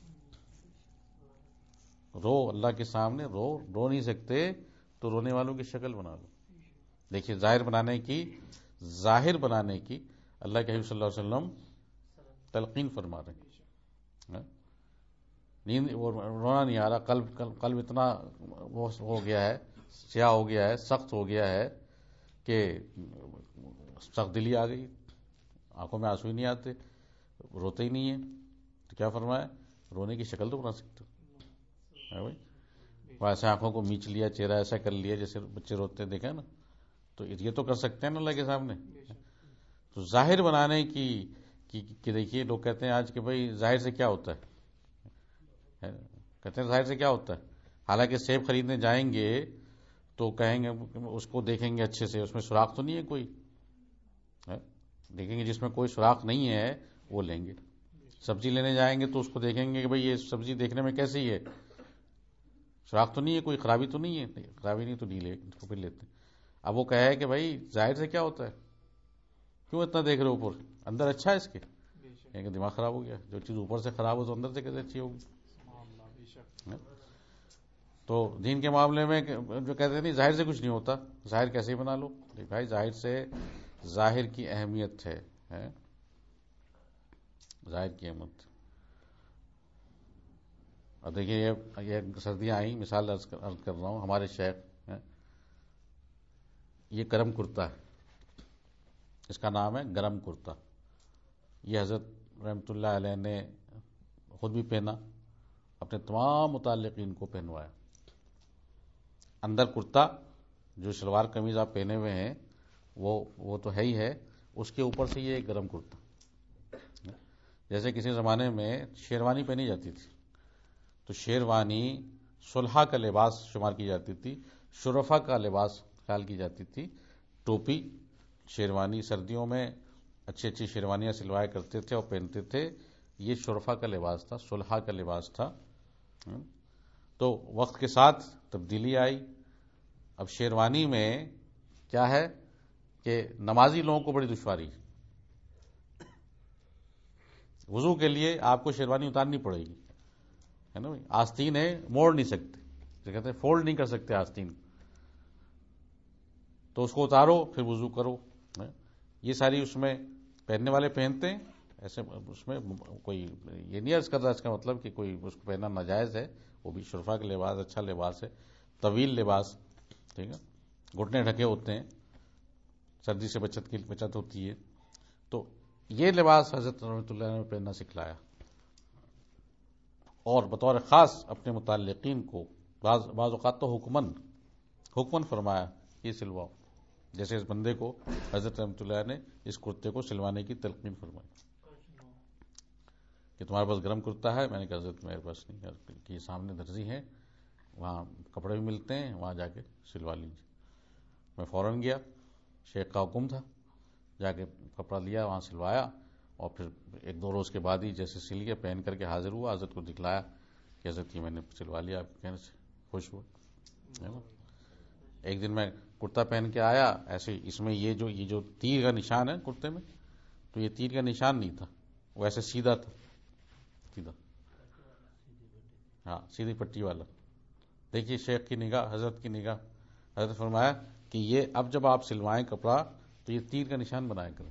رو اللہ کے سامنے رو رو نہیں سکتے تو رونے والوں کی شکل بنا لو. دیکھیے ظاہر بنانے کی ظاہر بنانے کی اللہ کے حبیب صلی اللہ علیہ وسلم تلقین فرما رہے ہیں. نیند رونا نہیں آ رہا, قلب قلب اتنا وہ ہو گیا ہے, سیاہ ہو گیا ہے, سخت ہو گیا ہے کہ سخت دلی آ گئی, آنکھوں میں آنسو ہی نہیں آتے, روتے ہی نہیں ہیں. تو کیا فرمایا, رونے کی شکل تو بنا سکتے ہو بھائی. ایسے آنکھوں کو میچ لیا, چہرہ ایسا کر لیا جیسے بچے روتے دیکھا نا, تو یہ تو کر سکتے ہیں نا اللہ کے سامنے. تو ظاہر بنانے کی کہ دیکھیے لوگ کہتے ہیں آج کہ بھائی ظاہر سے کیا ہوتا ہے, کہتے ہیں ظاہر سے کیا ہوتا ہے. حالانکہ سیب خریدنے جائیں گے تو کہیں گے اس کو دیکھیں گے اچھے سے, اس میں سوراخ تو نہیں ہے کوئی, دیکھیں گے جس میں کوئی سوراخ نہیں ہے وہ لیں گے. سبزی لینے جائیں گے تو اس کو دیکھیں گے کہ بھئی یہ سبزی دیکھنے میں کیسی ہے, سوراخ تو نہیں ہے کوئی, خرابی تو نہیں ہے, خرابی نہیں تو نہیں لے اس کو پھر لیتے. اب وہ کہے کہ بھائی ظاہر سے کیا ہوتا ہے, کیوں اتنا دیکھ رہے اوپر, اندر اچھا ہے اس کے, کہ دماغ خراب ہو گیا. جو چیز اوپر سے خراب ہو تو اندر سے کیسے اچھی ہوگی. تو دین کے معاملے میں جو کہتے ہیں نہیں ظاہر سے کچھ نہیں ہوتا, ظاہر کیسے ہی بنا لو. بھائی ظاہر سے ظاہر کی اہمیت ہے, ظاہر کی اہمیت. اب دیکھیے یہ سردیاں آئیں, مثال عرض کر رہا ہوں, ہمارے شیخ یہ گرم کرتا ہے, اس کا نام ہے گرم کرتا. یہ حضرت رحمت اللہ علیہ نے خود بھی پہنا, اپنے تمام متعلقین کو پہنوایا. اندر کرتا جو شلوار قمیض آپ پہنے ہوئے ہیں وہ وہ تو ہے ہی ہے, اس کے اوپر سے یہ گرم کرتا. جیسے کسی زمانے میں شیروانی پہنی جاتی تھی تو شیروانی صلحہ کا لباس شمار کی جاتی تھی, شرفا کا لباس خیال کی جاتی تھی. ٹوپی شیروانی سردیوں میں اچھی اچھی شیروانیاں سلوایا کرتے تھے اور پہنتے تھے, یہ شرفا کا لباس تھا, صلحہ کا لباس تھا. تو وقت کے ساتھ تبدیلی آئی. اب شیروانی میں کیا ہے کہ نمازی لوگوں کو بڑی دشواری, وضو کے لیے آپ کو شیروانی اتارنی پڑے گی, ہے نا. آستین ہے, موڑ نہیں سکتے, کہتے ہیں فولڈ نہیں کر سکتے آستین, تو اس کو اتارو پھر وضو کرو. یہ ساری اس میں پہننے والے پہنتے ہیں, ایسے اس میں کوئی یہ نہیں عرض کر رہا اس کا مطلب کہ کوئی اس کو پہننا ناجائز ہے, وہ بھی شرفا کا لباس اچھا لباس ہے, طویل لباس, ٹھیک ہے, گھٹنے ڈھکے ہوتے ہیں, سردی سے بچت کی بچت ہوتی ہے. تو یہ لباس حضرت رحمۃ اللہ نے پہننا سکھلایا, اور بطور خاص اپنے متعلقین کو بعض بعض اوقات تو حکمن حکمن فرمایا یہ سلواؤ. جیسے اس بندے کو حضرت رحمۃ اللہ نے اس کرتے کو سلوانے کی تلقین فرمائی کہ تمہارے پاس گرم کرتا ہے. میں نے کہا حضرت میرے پاس نہیں, کہ سامنے درزی ہیں, وہاں کپڑے بھی ملتے ہیں, وہاں جا کے سلوا لیجیے. میں فوراً گیا, شیخ کا حکم تھا, جا کے کپڑا لیا, وہاں سلوایا, اور پھر ایک دو روز کے بعد ہی جیسے سل کے پہن کر کے حاضر ہوا, حضرت کو دکھلایا کہ حضرت یہ میں نے سلوا لیا آپ کے کہنے سے، خوش ہوا ہے نا۔ ایک دن میں کرتا پہن کے آیا ایسے، اس میں یہ جو یہ جو تیر کا نشان ہے کرتے میں، تو یہ تیر کا نشان نہیں تھا، وہ ایسے سیدھا تھا، سیدھا، ہاں سیدھی پٹی والا۔ دیکھیے شیخ کی نگاہ، حضرت کی نگاہ، حضرت فرمایا کہ یہ اب جب آپ سلوائیں کپڑا تو یہ تیر کا نشان بنایا کریں۔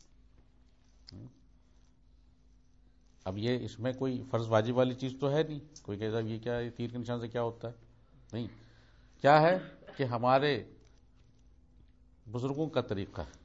اب یہ اس میں کوئی فرض واجب والی چیز تو ہے نہیں، کوئی کہے گا یہ کیا ہے، تیر کے نشان سے کیا ہوتا ہے، نہیں، کیا ہے کہ ہمارے بزرگوں کا طریقہ ہے۔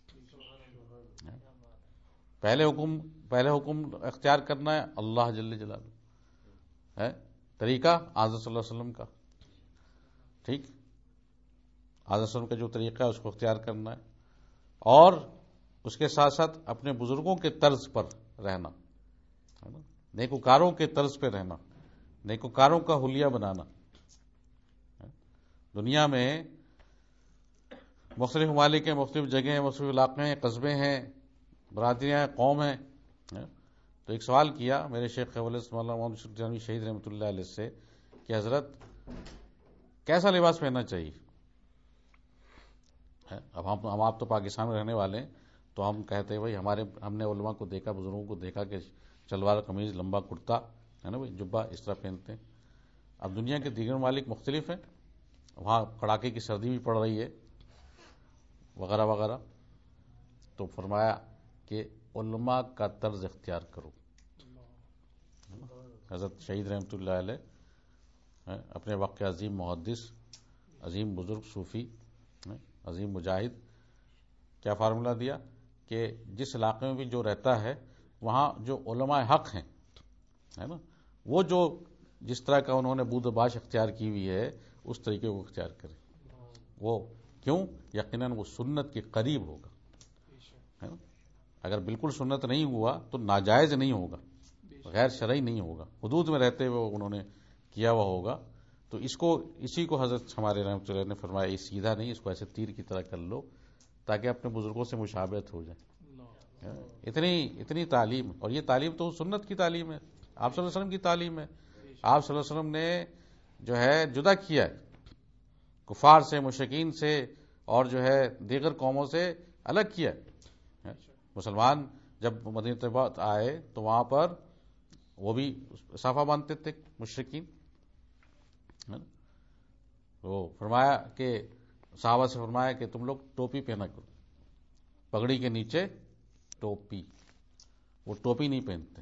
پہلے حکم پہلے حکم اختیار کرنا ہے اللہ جل جلالہ ہے، طریقہ آزاد صلی اللہ علیہ وسلم کا، ٹھیک، آزاد صلی اللہ علیہ وسلم کا جو طریقہ ہے اس کو اختیار کرنا ہے، اور اس کے ساتھ ساتھ اپنے بزرگوں کے طرز پر رہنا، نیکوکاروں کے طرز پہ رہنا، نیکوکاروں کا حلیہ بنانا۔ دنیا میں مختلف ممالک ہیں، مختلف جگہیں ہیں، مختلف علاقے ہیں، قصبے ہیں، برادریاں ہیں، قوم ہیں، تو ایک سوال کیا میرے شیخ خیول مولانا محمد یوسف جانوی شہید رحمۃ اللہ علیہ سے کہ حضرت کیسا لباس پہننا چاہیے؟ اب ہم ہم آپ تو پاکستان میں رہنے والے ہیں، تو ہم کہتے ہیں بھائی ہمارے ہم نے علماء کو دیکھا، بزرگوں کو دیکھا کہ شلوار قمیض لمبا کرتا ہے نا بھائی، جبہ اس طرح پہنتے ہیں۔ اب دنیا کے دیگر ممالک مختلف ہیں، وہاں کڑاکے کی سردی بھی پڑ رہی ہے وغیرہ وغیرہ، تو فرمایا کہ علماء کا طرز اختیار کرو۔ حضرت شہید رحمۃ اللہ علیہ اپنے وقت کے عظیم محدث، عظیم بزرگ صوفی، عظیم مجاہد، کیا فارمولہ دیا کہ جس علاقے میں بھی جو رہتا ہے وہاں جو علماء حق ہیں ہے نا، وہ جو جس طرح کا انہوں نے بود و باش اختیار کی ہوئی ہے اس طریقے کو اختیار کرے۔ وہ کیوں؟ یقیناً وہ سنت کے قریب ہوگا، ہے نا؟ اگر بالکل سنت نہیں ہوا تو ناجائز نہیں ہوگا، غیر شرعی نہیں ہوگا، حدود میں رہتے ہوئے انہوں نے کیا ہوا ہوگا۔ تو اس کو اسی کو حضرت ہمارے رحمۃ اللہ نے فرمایا یہ سیدھا نہیں، اس کو ایسے تیر کی طرح کر لو تاکہ اپنے بزرگوں سے مشابہت ہو جائے۔ اتنی اتنی تعلیم، اور یہ تعلیم تو سنت کی تعلیم ہے، آپ صلی اللہ علیہ وسلم کی تعلیم ہے۔ آپ صلی اللہ علیہ وسلم نے جو ہے جدا کیا ہے کفار سے، مشرکین سے، اور جو ہے دیگر قوموں سے الگ کیا ہے۔ مسلمان جب مدینہ طیبہ آئے تو وہاں پر وہ بھی صافہ باندھتے تھے مشرکین، وہ فرمایا کہ صحابہ سے فرمایا کہ تم لوگ ٹوپی پہنا کرو، پگڑی کے نیچے ٹوپی، وہ ٹوپی نہیں پہنتے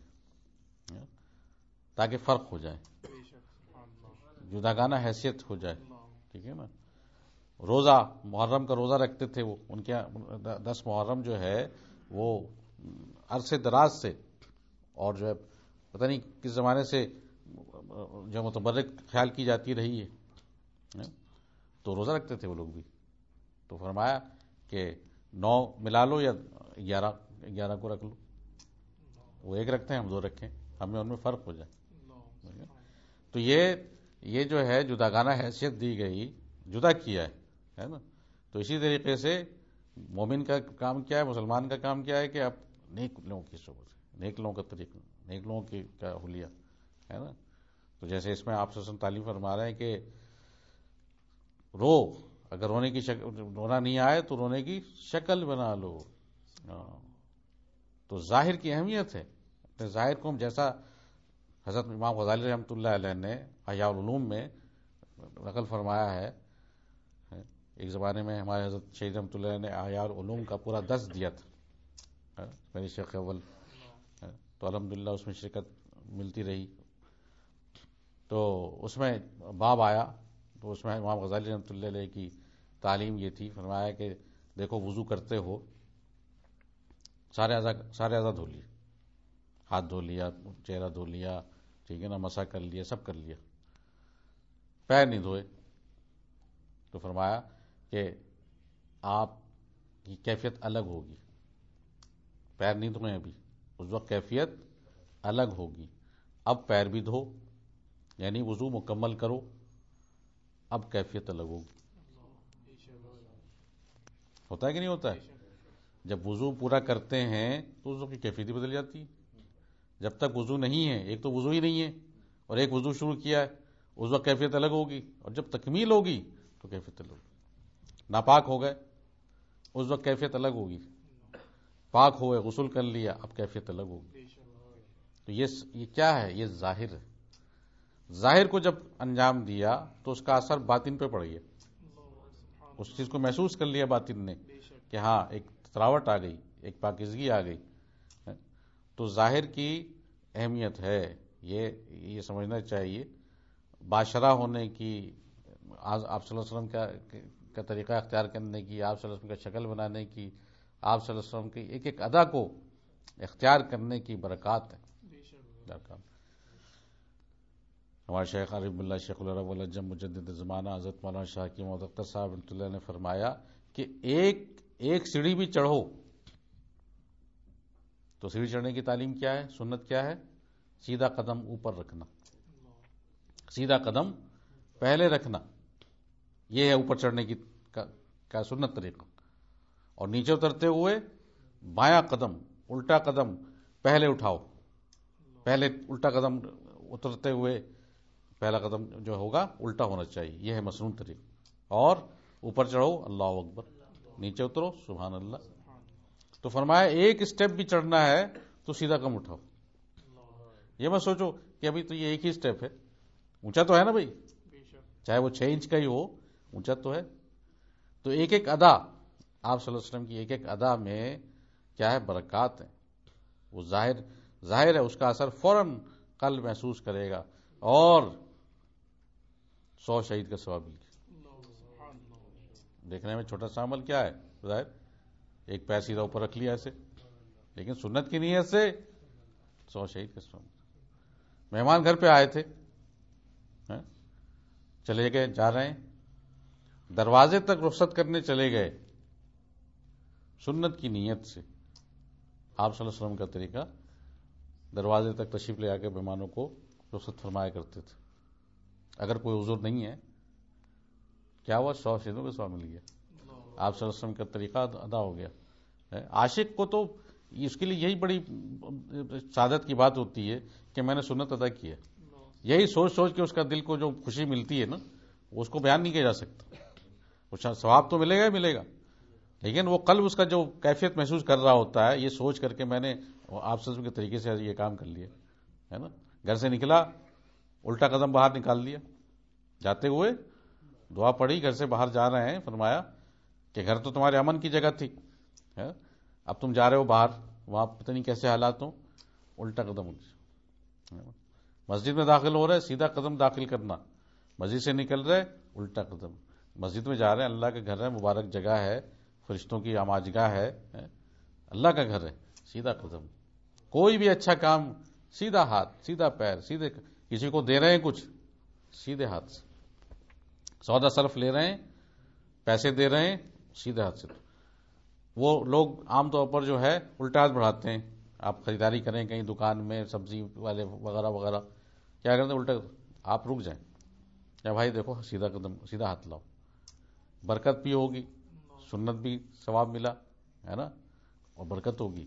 تاکہ فرق ہو جائے، جداگانہ حیثیت ہو جائے، ٹھیک ہے نا۔ روزہ محرم کا روزہ رکھتے تھے وہ، ان کے دس محرم جو ہے وہ عرصے دراز سے، اور جو ہے پتہ نہیں کس زمانے سے جو متبرک خیال کی جاتی رہی ہے، تو روزہ رکھتے تھے وہ لوگ بھی۔ تو فرمایا کہ نو ملا لو یا گیارہ گیارہ کو رکھ لو، وہ ایک رکھتے ہیں ہم دو رکھیں، ہمیں ان میں فرق ہو جائے۔ تو یہ یہ جو ہے جداگانہ حیثیت دی گئی، جدا کیا ہے نا۔ تو اسی طریقے سے مومن کا کام کیا ہے، مسلمان کا کام کیا ہے کہ آپ نیک لوگوں کی صحبت، نیک لوگوں کا طریقہ، نیک لوگوں کی کا حلیہ ہے نا۔ تو جیسے اس میں آپ سے تعلیم فرما رہے ہیں کہ رو، اگر رونے کی شکل رونا نہیں آئے تو رونے کی شکل بنا لو۔ تو ظاہر کی اہمیت ہے، اپنے ظاہر کو ہم جیسا حضرت امام غزالی رحمۃ اللہ علیہ نے احیاء العلوم میں نقل فرمایا ہے، ایک زمانے میں ہمارے حضرت شہید رحمۃ اللہ نے احیاء العلوم کا پورا درس دیا تھا میرے شیخ اول، تو الحمدللہ اس میں شرکت ملتی رہی۔ تو اس میں باب آیا، تو اس میں امام غزالی رحمۃ اللہ علیہ کی تعلیم یہ تھی، فرمایا کہ دیکھو وضو کرتے ہو سارے اعضاء سارے اعضاء دھو لیے، ہاتھ دھو لیا، چہرہ دھو لیا، ٹھیک ہے نا، مسح کر لیا، سب کر لیا، پیر نہیں دھوئے۔ تو فرمایا کہ آپ کی کیفیت الگ ہوگی، پیر نہیں دھوئے ابھی، اس وقت کیفیت الگ ہوگی، اب پیر بھی دھو، یعنی وضو مکمل کرو، اب کیفیت الگ ہوگی۔ ہوتا ہے کہ نہیں ہوتا ہے؟ جب وضو پورا کرتے ہیں تو اس وقت کی کیفیت ہی بدل جاتی ہے۔ جب تک وضو نہیں ہے، ایک تو وضو ہی نہیں ہے، اور ایک وضو شروع کیا ہے اس وقت کیفیت الگ ہوگی، اور جب تکمیل ہوگی تو کیفیت الگ ہوگی. ناپاک ہو گئے اس وقت کیفیت الگ ہوگی، پاک ہوئے غسل کر لیا اب کیفیت الگ ہوگی. تو یہ یہ کیا ہے؟ یہ ظاہر ہے. ظاہر کو جب انجام دیا تو اس کا اثر باطن پہ پڑ گیا، اس چیز کو محسوس کر لیا باطن نے کہ ہاں ایک تراوٹ آ گئی، ایک پاکیزگی آ گئی. تو ظاہر کی اہمیت ہے، یہ یہ سمجھنا چاہیے. باشرہ ہونے کی، آپ صلی اللہ علیہ وسلم کا کا طریقہ اختیار کرنے کی، آپ صلی اللہ علیہ وسلم کا شکل بنانے کی، آپ صلی اللہ علیہ وسلم کی ایک ایک ادا کو اختیار کرنے کی برکات ہے. ہمارے شیخ عارف باللہ شیخ العرب والعجم مجدد زمانہ حضرت مولانا شاہ کی محمد اختر صاحب رحمۃ اللہ نے فرمایا کہ ایک ایک سیڑھی بھی چڑھو تو سیڑھی چڑھنے کی تعلیم کیا ہے؟ سنت کیا ہے؟ سیدھا قدم اوپر رکھنا، سیدھا قدم پہلے رکھنا، یہ ہے اوپر چڑھنے کی کا, کا سنت طریقہ. اور نیچے اترتے ہوئے بایاں قدم، الٹا قدم پہلے اٹھاؤ، پہلے الٹا قدم اترتے ہوئے پہلا قدم جو ہوگا الٹا ہونا چاہیے. یہ ہے مسنون طریقہ. اور اوپر چڑھو اللہ اکبر، نیچے اترو سبحان اللہ. تو فرمایا ایک اسٹیپ بھی چڑھنا ہے تو سیدھا قدم اٹھاؤ. یہ مت سوچو کہ ابھی تو یہ ایک ہی اسٹیپ ہے، اونچا تو ہے نا بھائی، چاہے وہ چھ انچ کا ہی ہو اونچا تو ہے. تو ایک ایک ادا، آپ صلی اللہ علیہ وسلم کی ایک ایک ادا میں کیا ہے؟ برکات ہیں. وہ ظاہر ظاہر ہے، اس کا اثر فوراً قلب محسوس کرے گا اور سو شہید کا ثواب ملے. دیکھنے میں چھوٹا سا عمل کیا ہے ظاہر، ایک پیر سیدھا اوپر رکھ لیا ایسے، لیکن سنت کی نیت سے سو شہید کا ثواب. مہمان گھر پہ آئے تھے، چلے گئے، جا رہے ہیں، دروازے تک رخصت کرنے چلے گئے سنت کی نیت سے. آپ صلی اللہ علیہ وسلم کا طریقہ دروازے تک تشریف لے آ کے مہمانوں کو رخصت فرمایا کرتے تھے. اگر کوئی عذر نہیں ہے کیا ہوا؟ سو شہیدوں کا ثواب مل گیا. آپ صلی اللہ علیہ وسلم کا طریقہ ادا ہو گیا. عاشق کو تو اس کے لیے یہی بڑی سعادت کی بات ہوتی ہے کہ میں نے سنت ادا کی ہے. یہی سوچ سوچ کے اس کا دل کو جو خوشی ملتی ہے نا، اس کو بیان نہیں کیا جا سکتا. اس ثواب تو ملے گا ہی ملے گا، لیکن وہ قلب اس کا جو کیفیت محسوس کر رہا ہوتا ہے، یہ سوچ کر کے میں نے آپ صلی اللہ علیہ وسلم کے طریقے سے یہ کام کر لیا ہے نا. گھر سے نکلا، الٹا قدم باہر نکال لیا، جاتے ہوئے دعا پڑھی، گھر سے باہر جا رہے ہیں، فرمایا کہ گھر تو تمہارے امن کی جگہ تھی، اب تم جا رہے ہو باہر، وہاں پتہ نہیں کیسے حالات ہوں، الٹا قدم اٹھ. مسجد میں داخل ہو رہے سیدھا قدم داخل کرنا، مسجد سے نکل رہے الٹا قدم. مسجد میں جا رہے ہیں، اللہ کا گھر ہے، مبارک جگہ ہے، فرشتوں کی آماجگاہ ہے، اللہ کا گھر ہے، سیدھا قدم. کوئی بھی اچھا کام سیدھا ہاتھ، سیدھا پیر، سیدھے. کسی کو دے رہے ہیں کچھ، سیدھے ہاتھ سے. سودا صرف لے رہے ہیں، پیسے دے رہے ہیں، سیدھے ہاتھ سے. وہ لوگ عام طور پر جو ہے الٹا ہاتھ بڑھاتے ہیں. آپ خریداری کریں کہیں دکان میں، سبزی والے وغیرہ وغیرہ، کیا کرتے ہیں؟ الٹا. آپ رک جائیں، یا بھائی دیکھو سیدھا قدم، سیدھا ہاتھ لاؤ، برکت بھی ہوگی، سنت بھی ثواب ملا ہے نا، اور برکت ہوگی.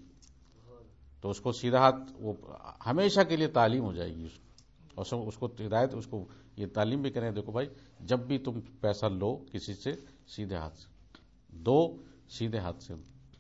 تو اس کو سیدھا ہاتھ وہ ہمیشہ کے لیے تعلیم ہو جائے گی. اس کو اس کو ہدایت، اس کو یہ تعلیم بھی کریں، دیکھو بھائی جب بھی تم پیسہ لو کسی سے، سیدھے ہاتھ سے دو، سیدھے ہاتھ سے.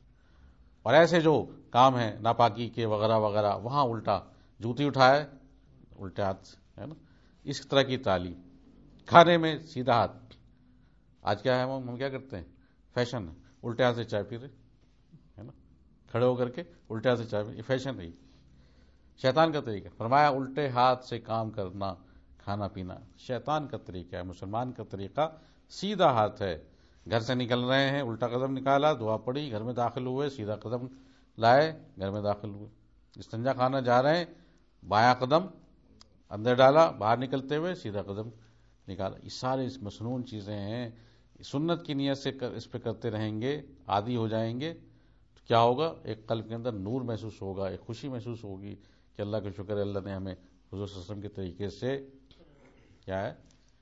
اور ایسے جو کام ہیں ناپاکی کے وغیرہ وغیرہ، وہاں الٹا جوتی اٹھائے الٹے ہاتھ سے ہے نا. اس طرح کی تعلیم. کھانے میں سیدھا ہاتھ. آج کیا ہے، ہم کیا کرتے ہیں؟ فیشن ہے، الٹے ہاتھ سے چائے پی رہے ہے نا، کھڑے ہو کر کے الٹے ہاتھ سے چائے پی، یہ فیشن ہے. شیطان کا طریقہ. فرمایا الٹے ہاتھ سے کام کرنا، کھانا پینا شیطان کا طریقہ ہے. مسلمان کا طریقہ سیدھا ہاتھ ہے. گھر سے نکل رہے ہیں، الٹا قدم نکالا، دعا پڑی، گھر میں داخل ہوئے سیدھا قدم لائے، گھر میں داخل ہوئے. استنجا خانہ جا رہے ہیں، بایاں قدم اندر ڈالا، باہر نکلتے ہوئے سیدھا قدم نکالا. یہ سارے مسنون چیزیں ہیں. سنت کی نیت سے اس پہ کرتے رہیں گے، عادی ہو جائیں گے تو کیا ہوگا؟ ایک قلب کے اندر نور محسوس ہوگا، ایک خوشی محسوس ہوگی کہ اللہ کا شکر ہے، اللہ نے ہمیں حضور صلی اللہ علیہ وسلم کے طریقے سے کیا ہے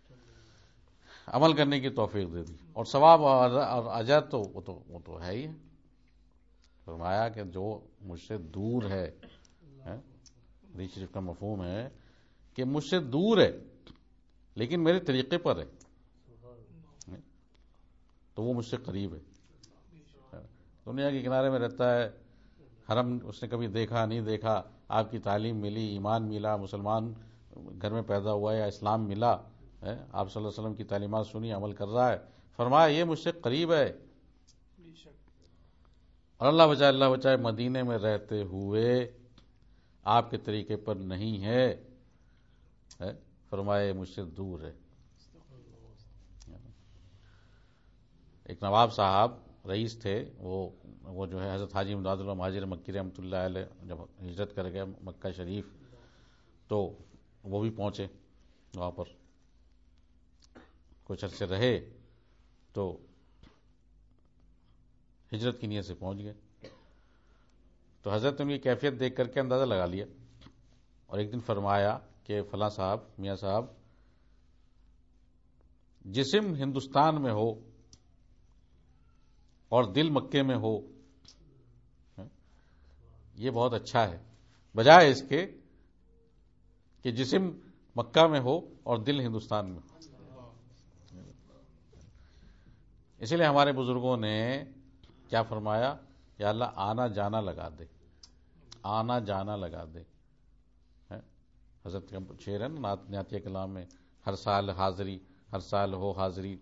عمل کرنے کی توفیق دے دی. اور ثواب اور اجر تو وہ تو وہ تو ہے ہی ہے. فرمایا کہ جو مجھ سے دور ہے، حدیث شریف کا مفہوم ہے کہ مجھ سے دور ہے لیکن میرے طریقے پر ہے تو وہ مجھ سے قریب ہے. دنیا کے کنارے میں رہتا ہے, حرم اس نے کبھی دیکھا نہیں دیکھا, آپ کی تعلیم ملی, ایمان ملا, مسلمان گھر میں پیدا ہوا یا اسلام ملا, آپ صلی اللہ علیہ وسلم کی تعلیمات سنی, عمل کر رہا ہے, فرمایا یہ مجھ سے قریب ہے. اور اللہ بچائے اللہ بچائے مدینے میں رہتے ہوئے آپ کے طریقے پر نہیں ہے, فرمایا مجھ سے دور ہے. ایک نواب صاحب رئیس تھے, وہ وہ جو ہے حضرت حاجی امداد اللہ مہاجر مکی رحمۃ اللہ علیہ جب ہجرت کر گئے مکہ شریف تو وہ بھی پہنچے وہاں پر, کچھ عرصے رہے تو ہجرت کی نیت سے پہنچ گئے. تو حضرت نے ان کی کیفیت دیکھ کر کے اندازہ لگا لیا اور ایک دن فرمایا کہ فلاں صاحب, میاں صاحب, جسم ہندوستان میں ہو اور دل مکے میں ہو یہ بہت اچھا ہے, بجائے اس کے کہ جسم مکہ میں ہو اور دل ہندوستان میں ہو. اسی لیے ہمارے بزرگوں نے کیا فرمایا, یا اللہ آنا جانا لگا دے, آنا جانا لگا دے. حضرت کا شعر ہے نا نعتیہ کلام میں, ہر سال حاضری, ہر سال ہو حاضری.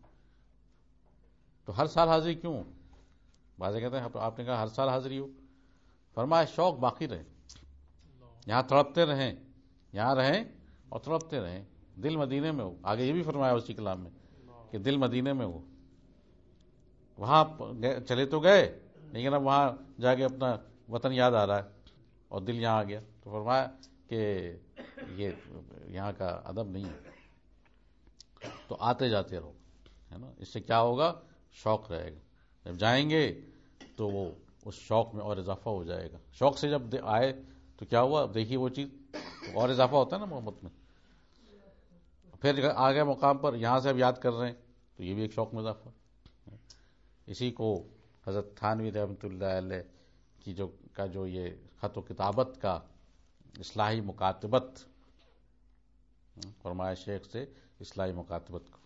تو ہر سال حاضری کیوں؟ بعض کہتے ہیں آپ نے کہا ہر سال حاضری ہو, فرمایا شوق باقی رہے, یہاں تڑپتے رہیں, یہاں رہیں اور تڑپتے رہیں, دل مدینے میں ہو. آگے یہ بھی فرمایا اسی کلام میں کہ دل مدینے میں ہو. وہاں چلے تو گئے لیکن اب وہاں جا کے اپنا وطن یاد آ رہا ہے اور دل یہاں آ گیا. تو فرمایا کہ یہ یہاں کا ادب نہیں ہے, تو آتے جاتے رہو, ہے نا. اس سے کیا ہوگا, شوق رہے گا. جب جائیں گے تو وہ اس شوق میں اور اضافہ ہو جائے گا. شوق سے جب آئے تو کیا ہوا, دیکھیے وہ چیز اور اضافہ ہوتا ہے نا محبت میں. پھر آ گئے مقام پر, یہاں سے اب یاد کر رہے ہیں تو یہ بھی ایک شوق میں اضافہ. اسی کو حضرت تھانوی رحمۃ اللہ علیہ کی جو کا جو یہ خط و کتابت کا اصلاحی مکاتبت فرمایا شیخ سے, اصلاحی مکاتبت کو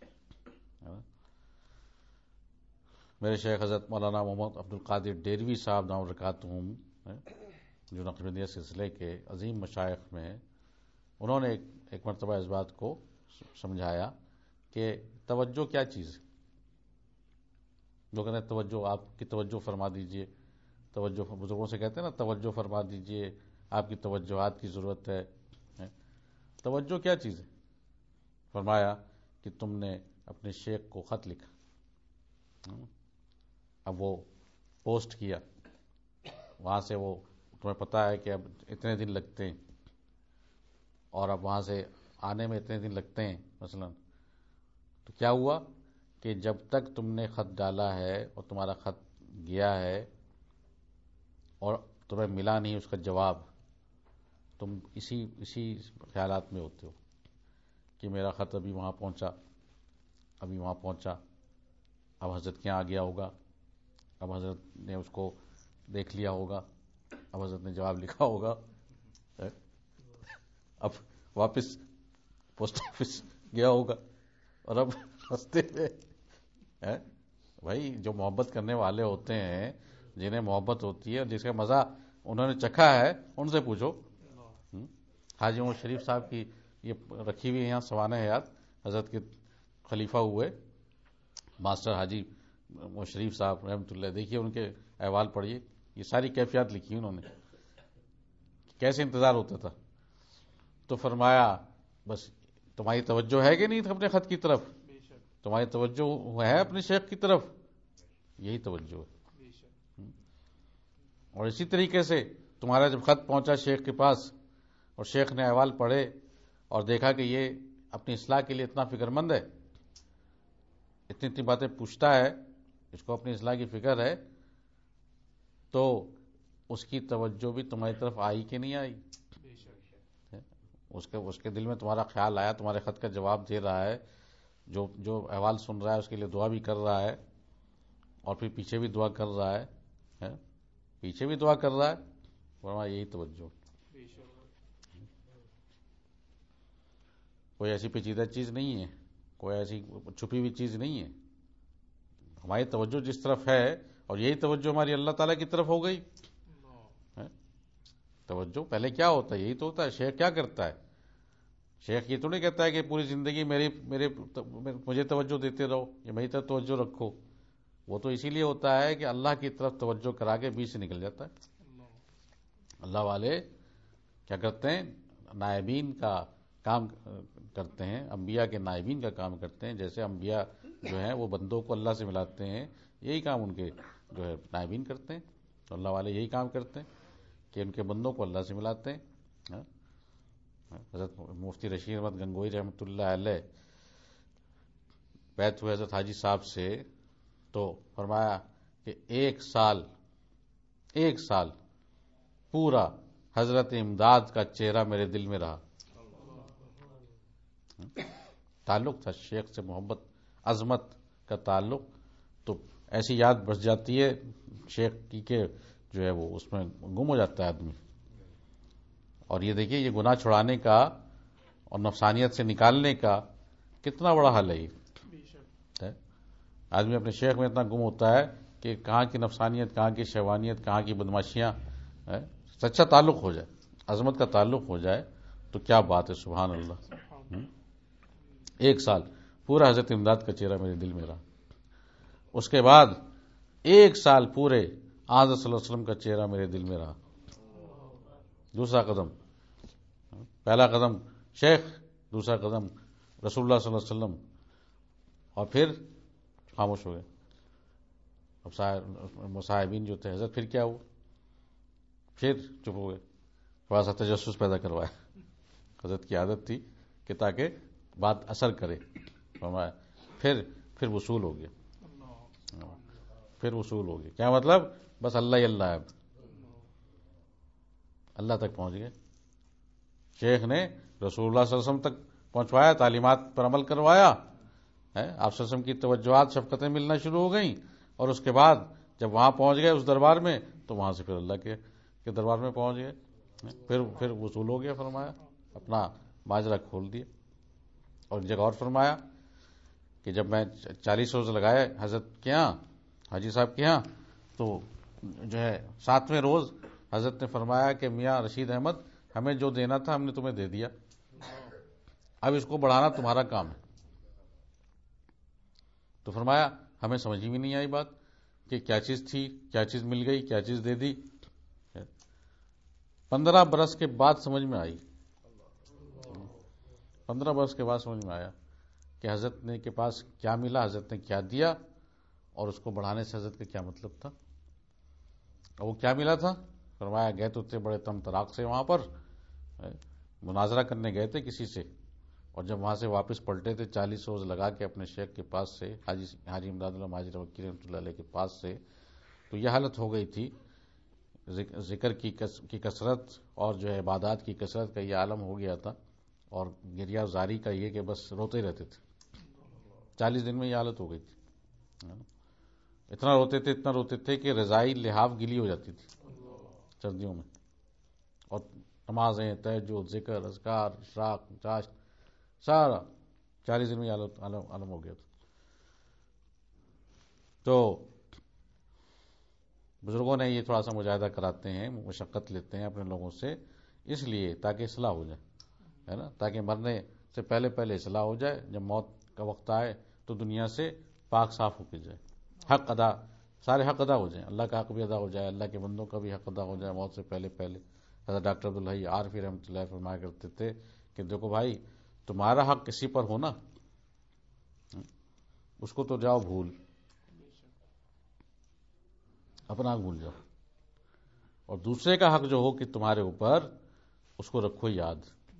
میرے شیخ حضرت مولانا محمد عبد القادر ڈیروی صاحب دام برکاتہم جو نقشبندیہ سلسلے کے عظیم مشائخ میں ہیں, انہوں نے ایک, ایک مرتبہ اس بات کو سمجھایا کہ توجہ کیا چیز ہے. لوگ کہتے ہیں توجہ, آپ کی توجہ فرما دیجئے, توجہ بزرگوں سے کہتے ہیں نا توجہ فرما دیجئے, آپ کی توجہات کی ضرورت ہے. توجہ کیا چیز ہے؟ فرمایا کہ تم نے اپنے شیخ کو خط لکھا, اب وہ پوسٹ کیا, وہاں سے وہ تمہیں پتا ہے کہ اب اتنے دن لگتے ہیں اور اب وہاں سے آنے میں اتنے دن لگتے ہیں مثلا. تو کیا ہوا کہ جب تک تم نے خط ڈالا ہے اور تمہارا خط گیا ہے اور تمہیں ملا نہیں اس کا جواب, تم اسی اسی خیالات میں ہوتے ہو کہ میرا خط ابھی وہاں پہنچا, ابھی وہاں پہنچا, اب حضرت کے یہاں آ گیا ہوگا, اب حضرت نے اس کو دیکھ لیا ہوگا, اب حضرت نے جواب لکھا ہوگا, اب واپس پوسٹ آفس گیا ہوگا, اور اب رستے میں بھائی جو محبت کرنے والے ہوتے ہیں, جنہیں محبت ہوتی ہے اور جس کا مزہ انہوں نے چکھا ہے, ان سے پوچھو. حاجی محمد شریف صاحب کی یہ رکھی ہوئی یہاں سوانح حیات, حضرت کے خلیفہ ہوئے ماسٹر حاجی محمد شریف صاحب رحمۃ اللہ, دیکھیے ان کے احوال پڑھیے, یہ ساری کیفیات لکھی انہوں نے, کیسے انتظار ہوتا تھا. تو فرمایا بس تمہاری توجہ ہے کہ نہیں اپنے خط کی طرف, تمہاری توجہ ہے اپنے شیخ کی طرف, یہی توجہ ہے. اور اسی طریقے سے تمہارا جب خط پہنچا شیخ کے پاس اور شیخ نے احوال پڑھے اور دیکھا کہ یہ اپنی اصلاح کے لیے اتنا فکر مند ہے, اتنی اتنی باتیں پوچھتا ہے, اس کو اپنی اصلاح کی فکر ہے, تو اس کی توجہ بھی تمہاری طرف آئی کہ نہیں آئی. اس کے اس کے دل میں تمہارا خیال آیا, تمہارے خط کا جواب دے رہا ہے, جو جو احوال سن رہا ہے اس کے لیے دعا بھی کر رہا ہے, اور پھر پیچھے بھی دعا کر رہا ہے, پیچھے بھی دعا کر رہا ہے, فرمایا یہی توجہ. کوئی ایسی پیچیدہ چیز نہیں ہے، کوئی ایسی چھپی ہوئی چیز نہیں ہے. ہماری توجہ جس طرف ہے اور یہی توجہ ہماری اللہ تعالیٰ کی طرف ہو گئی. توجہ پہلے کیا ہوتا ہے؟ یہی تو ہوتا ہے. شیخ کیا کرتا ہے؟ شیخ یہ تو نہیں کہتا ہے کہ پوری زندگی میری میرے مجھے توجہ دیتے رہو یا میری طرف توجہ رکھو. وہ تو اسی لیے ہوتا ہے کہ اللہ کی طرف توجہ کرا کے بیچ سے نکل جاتا ہے. اللہ والے کیا کرتے ہیں؟ نائبین کا کام کرتے ہیں، انبیاء کے نائبین کا کام کرتے ہیں. جیسے انبیاء جو ہیں وہ بندوں کو اللہ سے ملاتے ہیں، یہی کام ان کے جو ہے نائبین کرتے ہیں. اللہ والے یہی کام کرتے ہیں کہ ان کے بندوں کو اللہ سے ملاتے ہیں. حضرت مفتی رشید احمد گنگوئی رحمۃ اللہ علیہ بیعت ہوئے حضرت حاجی صاحب سے، تو فرمایا کہ ایک سال ایک سال پورا حضرت امداد کا چہرہ میرے دل میں رہا. تعلق تھا شیخ سے، محبت عظمت کا تعلق. تو ایسی یاد بس جاتی ہے شیخ کی کہ جو ہے وہ اس میں گم ہو جاتا ہے آدمی. اور یہ دیکھیے یہ گناہ چھڑانے کا اور نفسانیت سے نکالنے کا کتنا بڑا حل ہے. یہ آدمی اپنے شیخ میں اتنا گم ہوتا ہے کہ کہاں کی نفسانیت، کہاں کی شیوانیت، کہاں کی بدماشیاں. سچا تعلق ہو جائے، عظمت کا تعلق ہو جائے تو کیا بات ہے. سبحان اللہ. ایک سال پورا حضرت امداد کا چہرہ میرے دل میں رہا. اس کے بعد ایک سال پورے آج صلی اللہ علیہ وسلم کا چہرہ میرے دل میں رہا. دوسرا قدم، پہلا قدم شیخ، دوسرا قدم رسول اللہ صلی اللہ علیہ وسلم، اور پھر خاموش ہو گئے. اب مصاحبین جو تھے حضرت پھر کیا ہوا؟ پھر چپ ہو گئے. تھوڑا سا تجسس پیدا کروایا. حضرت کی عادت تھی کہ تاکہ بات اثر کرے. فرمایا پھر پھر وصول ہو گیا. پھر وصول ہو گیا کیا مطلب؟ بس اللہ ہی اللہ ہے. اب اللہ تک پہنچ گئے. شیخ نے رسول اللہ صلی اللہ علیہ وسلم تک پہنچوایا، تعلیمات پر عمل کروایا. آپ صلی اللہ علیہ وسلم کی توجہات شفقتیں ملنا شروع ہو گئیں. اور اس کے بعد جب وہاں پہنچ گئے اس دربار میں تو وہاں سے پھر اللہ کے کے دربار میں پہنچ گئے. پھر پھر وصول ہو گیا. فرمایا اپنا ماجرا کھول دیا. اور جگہ اور فرمایا کہ جب میں چالیس روز لگائے حضرت کے یہاں، حاجی صاحب کے یہاں، تو جو ہے ساتویں روز حضرت نے فرمایا کہ میاں رشید احمد ہمیں جو دینا تھا ہم نے تمہیں دے دیا، اب اس کو بڑھانا تمہارا کام ہے. تو فرمایا ہمیں سمجھ بھی نہیں آئی بات کہ کیا چیز تھی، کیا چیز مل گئی، کیا چیز دے دی. پندرہ برس کے بعد سمجھ میں آئی. پندرہ برس کے بعد سمجھ میں آیا کہ حضرت نے کے پاس کیا ملا، حضرت نے کیا دیا، اور اس کو بڑھانے سے حضرت کا کیا مطلب تھا. اور وہ کیا ملا تھا؟ فرمایا گئے تو تھے بڑے تم تراک سے، وہاں پر مناظرہ کرنے گئے تھے کسی سے، اور جب وہاں سے واپس پلٹے تھے چالیس روز لگا کے اپنے شیخ کے پاس سے، حاجی حاجی امداد اللہ ماجر وکیل رحمۃ اللہ علیہ کے پاس سے، تو یہ حالت ہو گئی تھی. ذکر کی کثرت اور جو ہے عبادات کی کثرت کا یہ عالم ہو گیا تھا، اور گریہ زاری کا یہ کہ بس روتے رہتے تھے. چالیس دن میں یہ حالت ہو گئی تھی. اتنا روتے تھے اتنا روتے تھے کہ رضائی لحاف گلی ہو جاتی تھی سردیوں میں. اور نمازیں، تہجد، ذکر، اذکار، اشراق، چاشت، سارا چالیس دن میں عالم ہو گیا تھا. تو بزرگوں نے یہ تھوڑا سا مجاہدہ کراتے ہیں، مشقت لیتے ہیں اپنے لوگوں سے، اس لیے تاکہ اصلاح ہو جائے، ہے نا، تاکہ مرنے سے پہلے پہلے اصلاح ہو جائے. جب موت کا وقت آئے تو دنیا سے پاک صاف ہو کے جائے، حق ادا، سارے حق ادا ہو جائیں، اللہ کا حق بھی ادا ہو جائے، اللہ کے بندوں کا بھی حق ادا ہو جائے موت سے پہلے پہلے. حضرت ڈاکٹر عبدالحی عارفی رحمۃ اللہ فرمایا کرتے تھے کہ دیکھو بھائی، تمہارا حق کسی پر ہو نا، اس کو تو جاؤ بھول، اپنا حق بھول جاؤ، اور دوسرے کا حق جو ہو کہ تمہارے اوپر، اس کو رکھو یاد،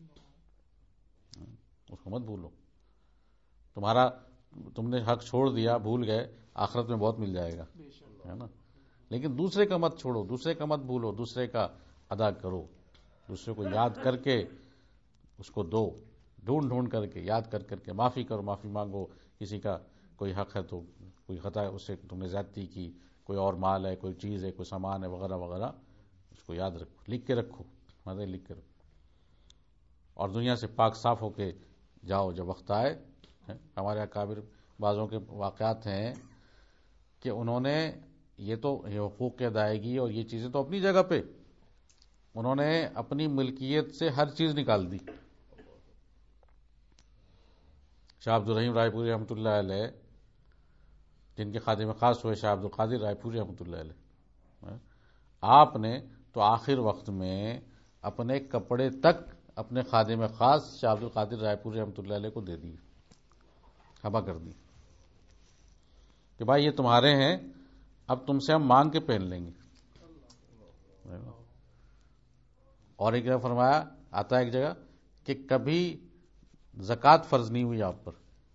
اس کو مت بھولو. تمہارا تم نے حق چھوڑ دیا، بھول گئے، آخرت میں بہت مل جائے گا، ہے نا، لیکن دوسرے کا مت چھوڑو، دوسرے کا مت بھولو، دوسرے کا ادا کرو، دوسرے کو یاد کر کے اس کو دو، ڈھونڈ ڈھونڈ کر کے یاد کر کر کے معافی کرو، معافی مانگو. کسی کا کوئی حق ہے تو کوئی خطا ہے، اس سے تم نے زیادتی کی، کوئی اور مال ہے، کوئی چیز ہے، کوئی سامان ہے وغیرہ وغیرہ، اس کو یاد رکھو، لکھ کے رکھو، مطلب لکھ کے رکھو، اور دنیا سے پاک صاف ہو کے جاؤ جب وقت آئے. ہمارے اکابر بعضوں کے واقعات ہیں کہ انہوں نے یہ تو یہ حقوق کی ادائیگی اور یہ چیزیں تو اپنی جگہ پہ، انہوں نے اپنی ملکیت سے ہر چیز نکال دی. شاہ عبد الرحیم رائے پوری رحمۃ اللہ علیہ، جن کے خادم خاص ہوئے شاہ عبد القادر رائے پوری رحمۃ اللہ علیہ، آپ نے تو آخر وقت میں اپنے کپڑے تک اپنے خادم خاص شاہ عبد القادر رائے پوری رحمۃ اللہ علیہ کو دے دی، حبا کر دی کہ بھائی یہ تمہارے ہیں، اب تم سے ہم مانگ کے پہن لیں گے. اور ایک جگہ فرمایا آتا ہے ایک جگہ کہ کبھی زکوٰۃ فرض نہیں ہوئی آپ پر،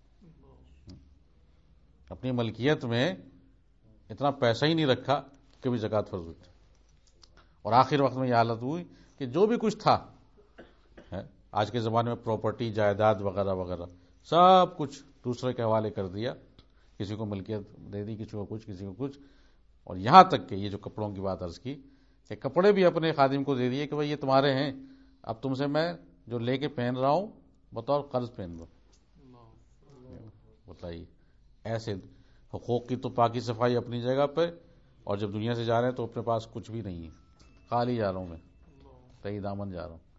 اپنی ملکیت میں اتنا پیسہ ہی نہیں رکھا کہ کبھی زکوٰۃ فرض ہوئی. اور آخر وقت میں یہ حالت ہوئی کہ جو بھی کچھ تھا آج کے زمانے میں پراپرٹی جائیداد وغیرہ وغیرہ سب کچھ دوسرے کے حوالے کر دیا، کسی کو ملکیت دے دی، کسی کو کچھ کسی کو کچھ. اور یہاں تک کہ یہ جو کپڑوں کی بات عرض کی کہ کپڑے بھی اپنے خادم کو دے دیے کہ بھائی یہ تمہارے ہیں، اب تم سے میں جو لے کے پہن رہا ہوں بطور قرض پہن دو. بتائیے، ایسے حقوق کی تو پاکی صفائی اپنی جگہ پہ، اور جب دنیا سے جا رہے ہیں تو اپنے پاس کچھ بھی نہیں ہے، خالی جا رہا ہوں میں، تہی دامن جا رہا ہوں.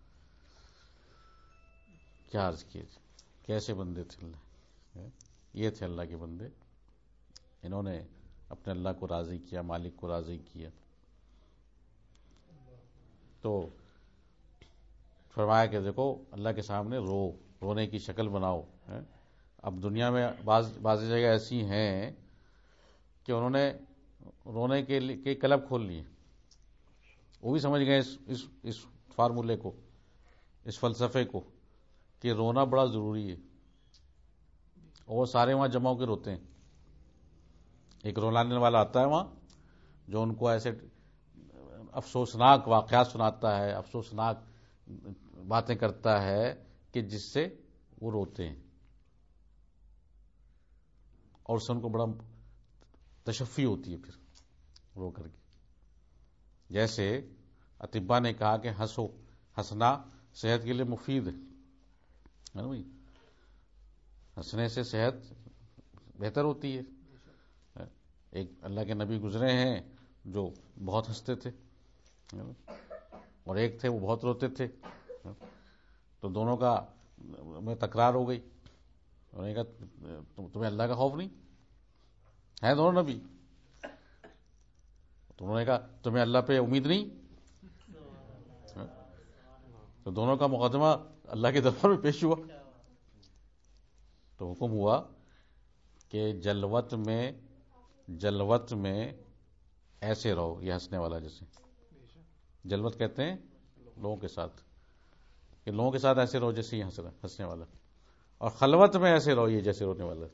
کیا عرض کیے، کیسے بندے تھے اللہ، یہ تھے اللہ کے بندے، انہوں نے اپنے اللہ کو راضی کیا، مالک کو راضی کیا. تو فرمایا کہ دیکھو اللہ کے سامنے رو رونے کی شکل بناؤ. اب دنیا میں بعض بعض جگہ ایسی ہیں کہ انہوں نے رونے کے لیے کلب کھول لیے، وہ بھی سمجھ گئے اس اس اس فارمولے کو، اس فلسفے کو کہ رونا بڑا ضروری ہے، اور وہ سارے وہاں جمع ہو کے روتے ہیں. ایک رولانے والا آتا ہے وہاں جو ان کو ایسے افسوسناک واقعات سناتا ہے، افسوسناک باتیں کرتا ہے کہ جس سے وہ روتے ہیں، اور اس سے ان کو بڑا تشفی ہوتی ہے پھر رو کر کے. جیسے اطباء نے کہا کہ ہنسو، ہنسنا صحت کے لیے مفید ہے نا بھائی، ہنسنے سے صحت بہتر ہوتی ہے. ایک اللہ کے نبی گزرے ہیں جو بہت ہنستے تھے، اور ایک تھے وہ بہت روتے تھے. تو دونوں کا میں تکرار ہو گئی. انہوں نے کہا تمہیں اللہ کا خوف نہیں ہے؟ دونوں نبی. تو انہوں نے کہا تمہیں اللہ پہ امید نہیں؟ تو دونوں کا مقدمہ اللہ کے دربار میں پیش ہوا. تو حکم ہوا کہ جلوت میں جلوت میں ایسے رہو، یہ ہنسنے والا، جیسے جلوت کہتے ہیں لوگوں کے ساتھ، کہ لوگوں کے ساتھ ایسے رہو جیسے یہ ہنسنے والا، اور خلوت میں ایسے رہو یہ جیسے رونے والا.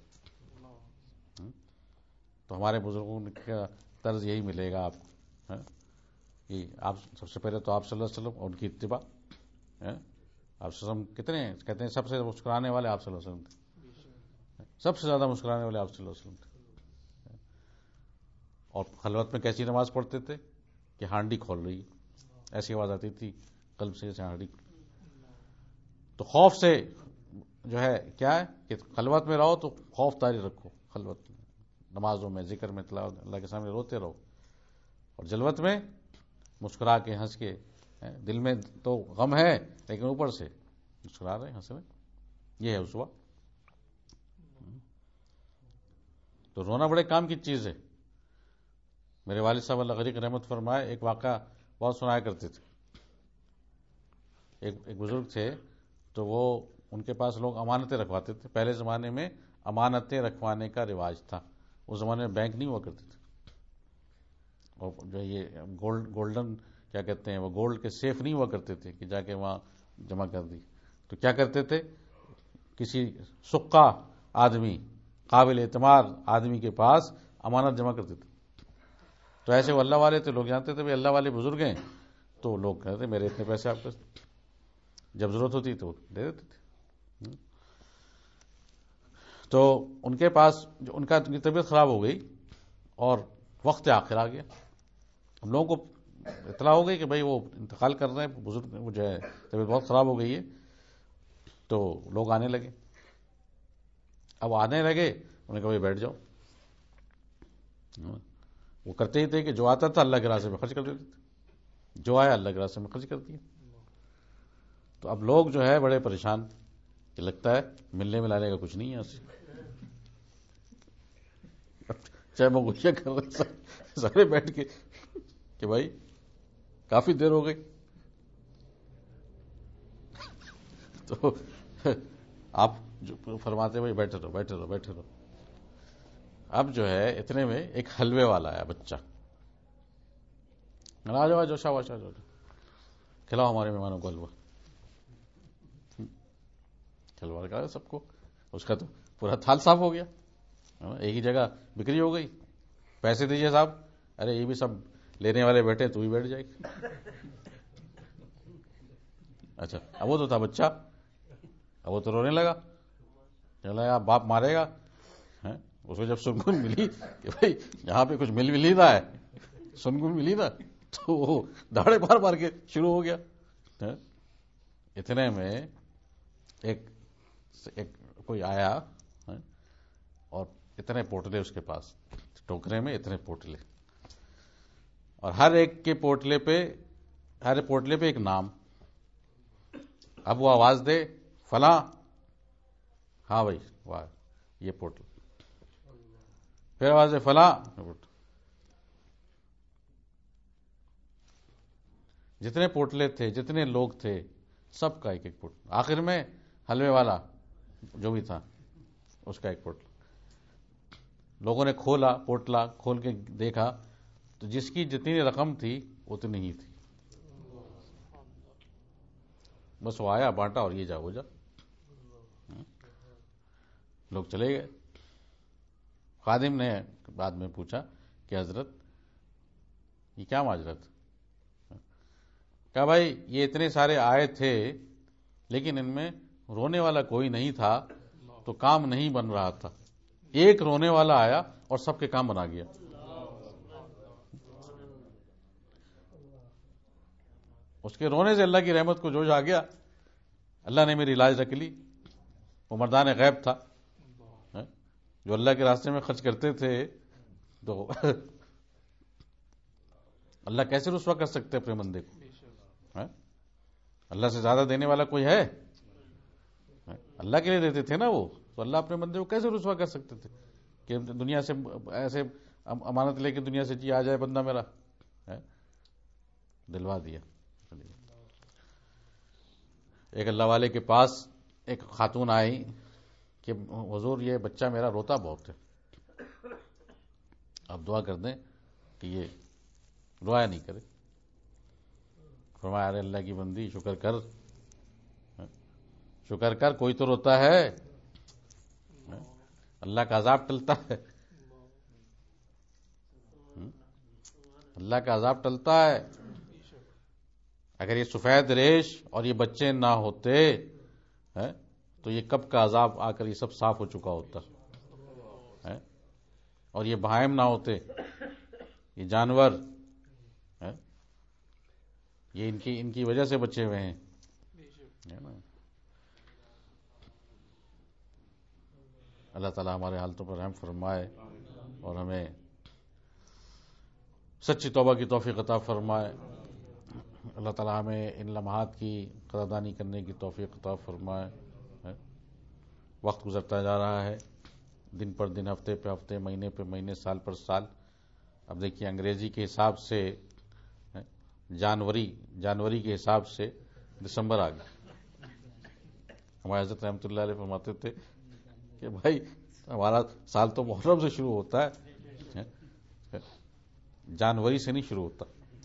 تو ہمارے بزرگوں کا طرز یہی ملے گا آپ کو. یہ آپ سب سے پہلے تو آپ صلی اللہ علیہ وسلم اور ان کی اتباع. آپ صلی اللہ علیہ وسلم کتنے ہیں؟ کہتے ہیں سب سے مسکرانے والے آپ صلی اللہ علیہ وسلم تھے، سب سے زیادہ مسکرانے والے آپ صلی اللہ علیہ وسلم تھے. اور خلوت میں کیسی نماز پڑھتے تھے کہ ہانڈی کھول رہی ہے، ایسی آواز آتی تھی قلب سے جیسے ہانڈی. تو خوف سے جو ہے کیا ہے کہ خلوت میں رہو تو خوف طاری رکھو، خلوت میں نمازوں میں ذکر میں تلاوت اللہ کے سامنے روتے رہو، اور جلوت میں مسکرا کے ہنس کے، دل میں تو غم ہے لیکن اوپر سے مسکرا رہے ہنس رہے. یہ ہے اسوا. تو رونا بڑے کام کی چیز ہے. میرے والد صاحب اللہ غریق رحمت فرمائے ایک واقعہ بہت سنایا کرتے تھے. ایک ایک بزرگ تھے تو وہ ان کے پاس لوگ امانتیں رکھواتے تھے. پہلے زمانے میں امانتیں رکھوانے کا رواج تھا، اس زمانے میں بینک نہیں ہوا کرتے تھے، اور جو یہ گولڈ گولڈن کیا کہتے ہیں وہ گولڈ کے سیف نہیں ہوا کرتے تھے کہ جا کے وہاں جمع کر دی. تو کیا کرتے تھے، کسی سقا آدمی قابل اعتماد آدمی کے پاس امانت جمع کرتے تھے. تو ایسے وہ اللہ والے تھے، لوگ جانتے تھے اللہ والے بزرگ ہیں، تو لوگ کہتے میرے اتنے پیسے آپ کے، جب ضرورت ہوتی تو دے دیتے تھے. تو ان کے پاس جو ان کا طبیعت خراب ہو گئی اور وقت آخر آ گیا. ہم لوگوں کو اطلاع ہو گئی کہ بھائی وہ انتقال کر رہے ہیں بزرگ، وہ جو ہے طبیعت بہت خراب ہو گئی ہے. تو لوگ آنے لگے اب آنے لگے، انہوں نے کہا بھائی بیٹھ جاؤ. وہ کرتے ہی تھے کہ جو آتا تھا اللہ کے راستے میں خرچ کر دیتے تھے، جو آیا اللہ کے راستے میں خرچ کر دیا. تو اب لوگ جو ہے بڑے پریشان کہ لگتا ہے ملنے ملانے کا کچھ نہیں ہے. چاہے میں غصہ کر رہا سارے بیٹھ کے کہ بھائی کافی دیر ہو گئی. تو آپ جو فرماتے بھائی بیٹھے رہو بیٹھے رہو بیٹھے رہو. اب جو ہے اتنے میں ایک حلوے والا آیا بچہ، آ جاؤ جو شاہ شاہ جو کھلاؤ ہمارے مہمانوں کو حلوہ. حلوہ لگا سب کو، اس کا تو پورا تھال صاف ہو گیا، ایک ہی جگہ بکری ہو گئی. پیسے دیجیے صاحب، ارے یہ بھی سب لینے والے بیٹھے تو بھی بیٹھ جائے گی. اچھا اب وہ تو تھا بچہ، اب وہ تو رونے لگا، چلا باپ مارے گا. اس کو جب سنگن ملی کہ بھائی یہاں پہ کچھ مل ملی رہا ہے، سنگن ملی نا، تو وہ داڑے مار مار کے شروع ہو گیا. اتنے میں ایک ایک کوئی آیا اور اتنے پوٹلے اس کے پاس، ٹوکرے میں اتنے پوٹلے، اور ہر ایک کے پوٹلے پہ ہر پوٹلے پہ ایک نام. اب وہ آواز دے فلاں، ہاں بھائی واہ یہ پوٹل، پھر آواز دے فلاں. جتنے پوٹلے تھے جتنے لوگ تھے سب کا ایک ایک پوٹل. آخر میں حلوے والا جو بھی تھا اس کا ایک پوٹل. لوگوں نے کھولا پوٹلا، کھول کے دیکھا تو جس کی جتنی رقم تھی اتنی ہی تھی. بس وہ آیا بانٹا اور یہ جا وہ جا. لوگ چلے گئے. خادم نے بعد میں پوچھا کہ حضرت یہ کیا معذرت؟ کہا بھائی یہ اتنے سارے آئے تھے لیکن ان میں رونے والا کوئی نہیں تھا تو کام نہیں بن رہا تھا. ایک رونے والا آیا اور سب کے کام بنا گیا. اس کے رونے سے اللہ کی رحمت کو جوش آ گیا. اللہ نے میری علاج رکھ لی. وہ مردان غیب تھا جو اللہ کے راستے میں خرچ کرتے تھے. تو اللہ کیسے رسوا کر سکتے اپنے بندے کو؟ اللہ سے زیادہ دینے والا کوئی ہے؟ اللہ کے لیے دیتے تھے نا وہ، تو اللہ اپنے بندے کو کیسے رسوا کر سکتے تھے کہ دنیا سے ایسے امانت لے کے دنیا سے جی آ جائے بندہ میرا. دلوا دیا. ایک اللہ والے کے پاس ایک خاتون آئی کہ حضور یہ بچہ میرا روتا بہت ہے، آپ دعا کر دیں کہ یہ رویا نہیں کرے. فرمایا ارے اللہ کی بندی شکر کر شکر کر کوئی تو روتا ہے، اللہ کا عذاب ٹلتا ہے، اللہ کا عذاب ٹلتا ہے. اگر یہ سفید ریش اور یہ بچے نہ ہوتے تو یہ کب کا عذاب آ کر یہ سب صاف ہو چکا ہوتا. اور یہ بہائم نہ ہوتے، یہ جانور یہ ان کی ان کی وجہ سے بچے ہوئے ہیں. اللہ تعالی ہمارے حالتوں پر رحم فرمائے اور ہمیں سچی توبہ کی توفیق عطا فرمائے. اللہ تعالی ہمیں ان لمحات کی قدردانی کرنے کی توفیق عطا فرمائے. وقت گزرتا جا رہا ہے، دن پر دن، ہفتے پہ ہفتے، مہینے پہ مہینے، سال پر سال. اب دیکھیے انگریزی کے حساب سے جنوری جنوری کے حساب سے دسمبر آ گیا. ہمارے حضرت رحمۃ اللہ علیہ فرماتے تھے کہ بھائی ہمارا سال تو محرم سے شروع ہوتا ہے، جنوری سے نہیں شروع ہوتا.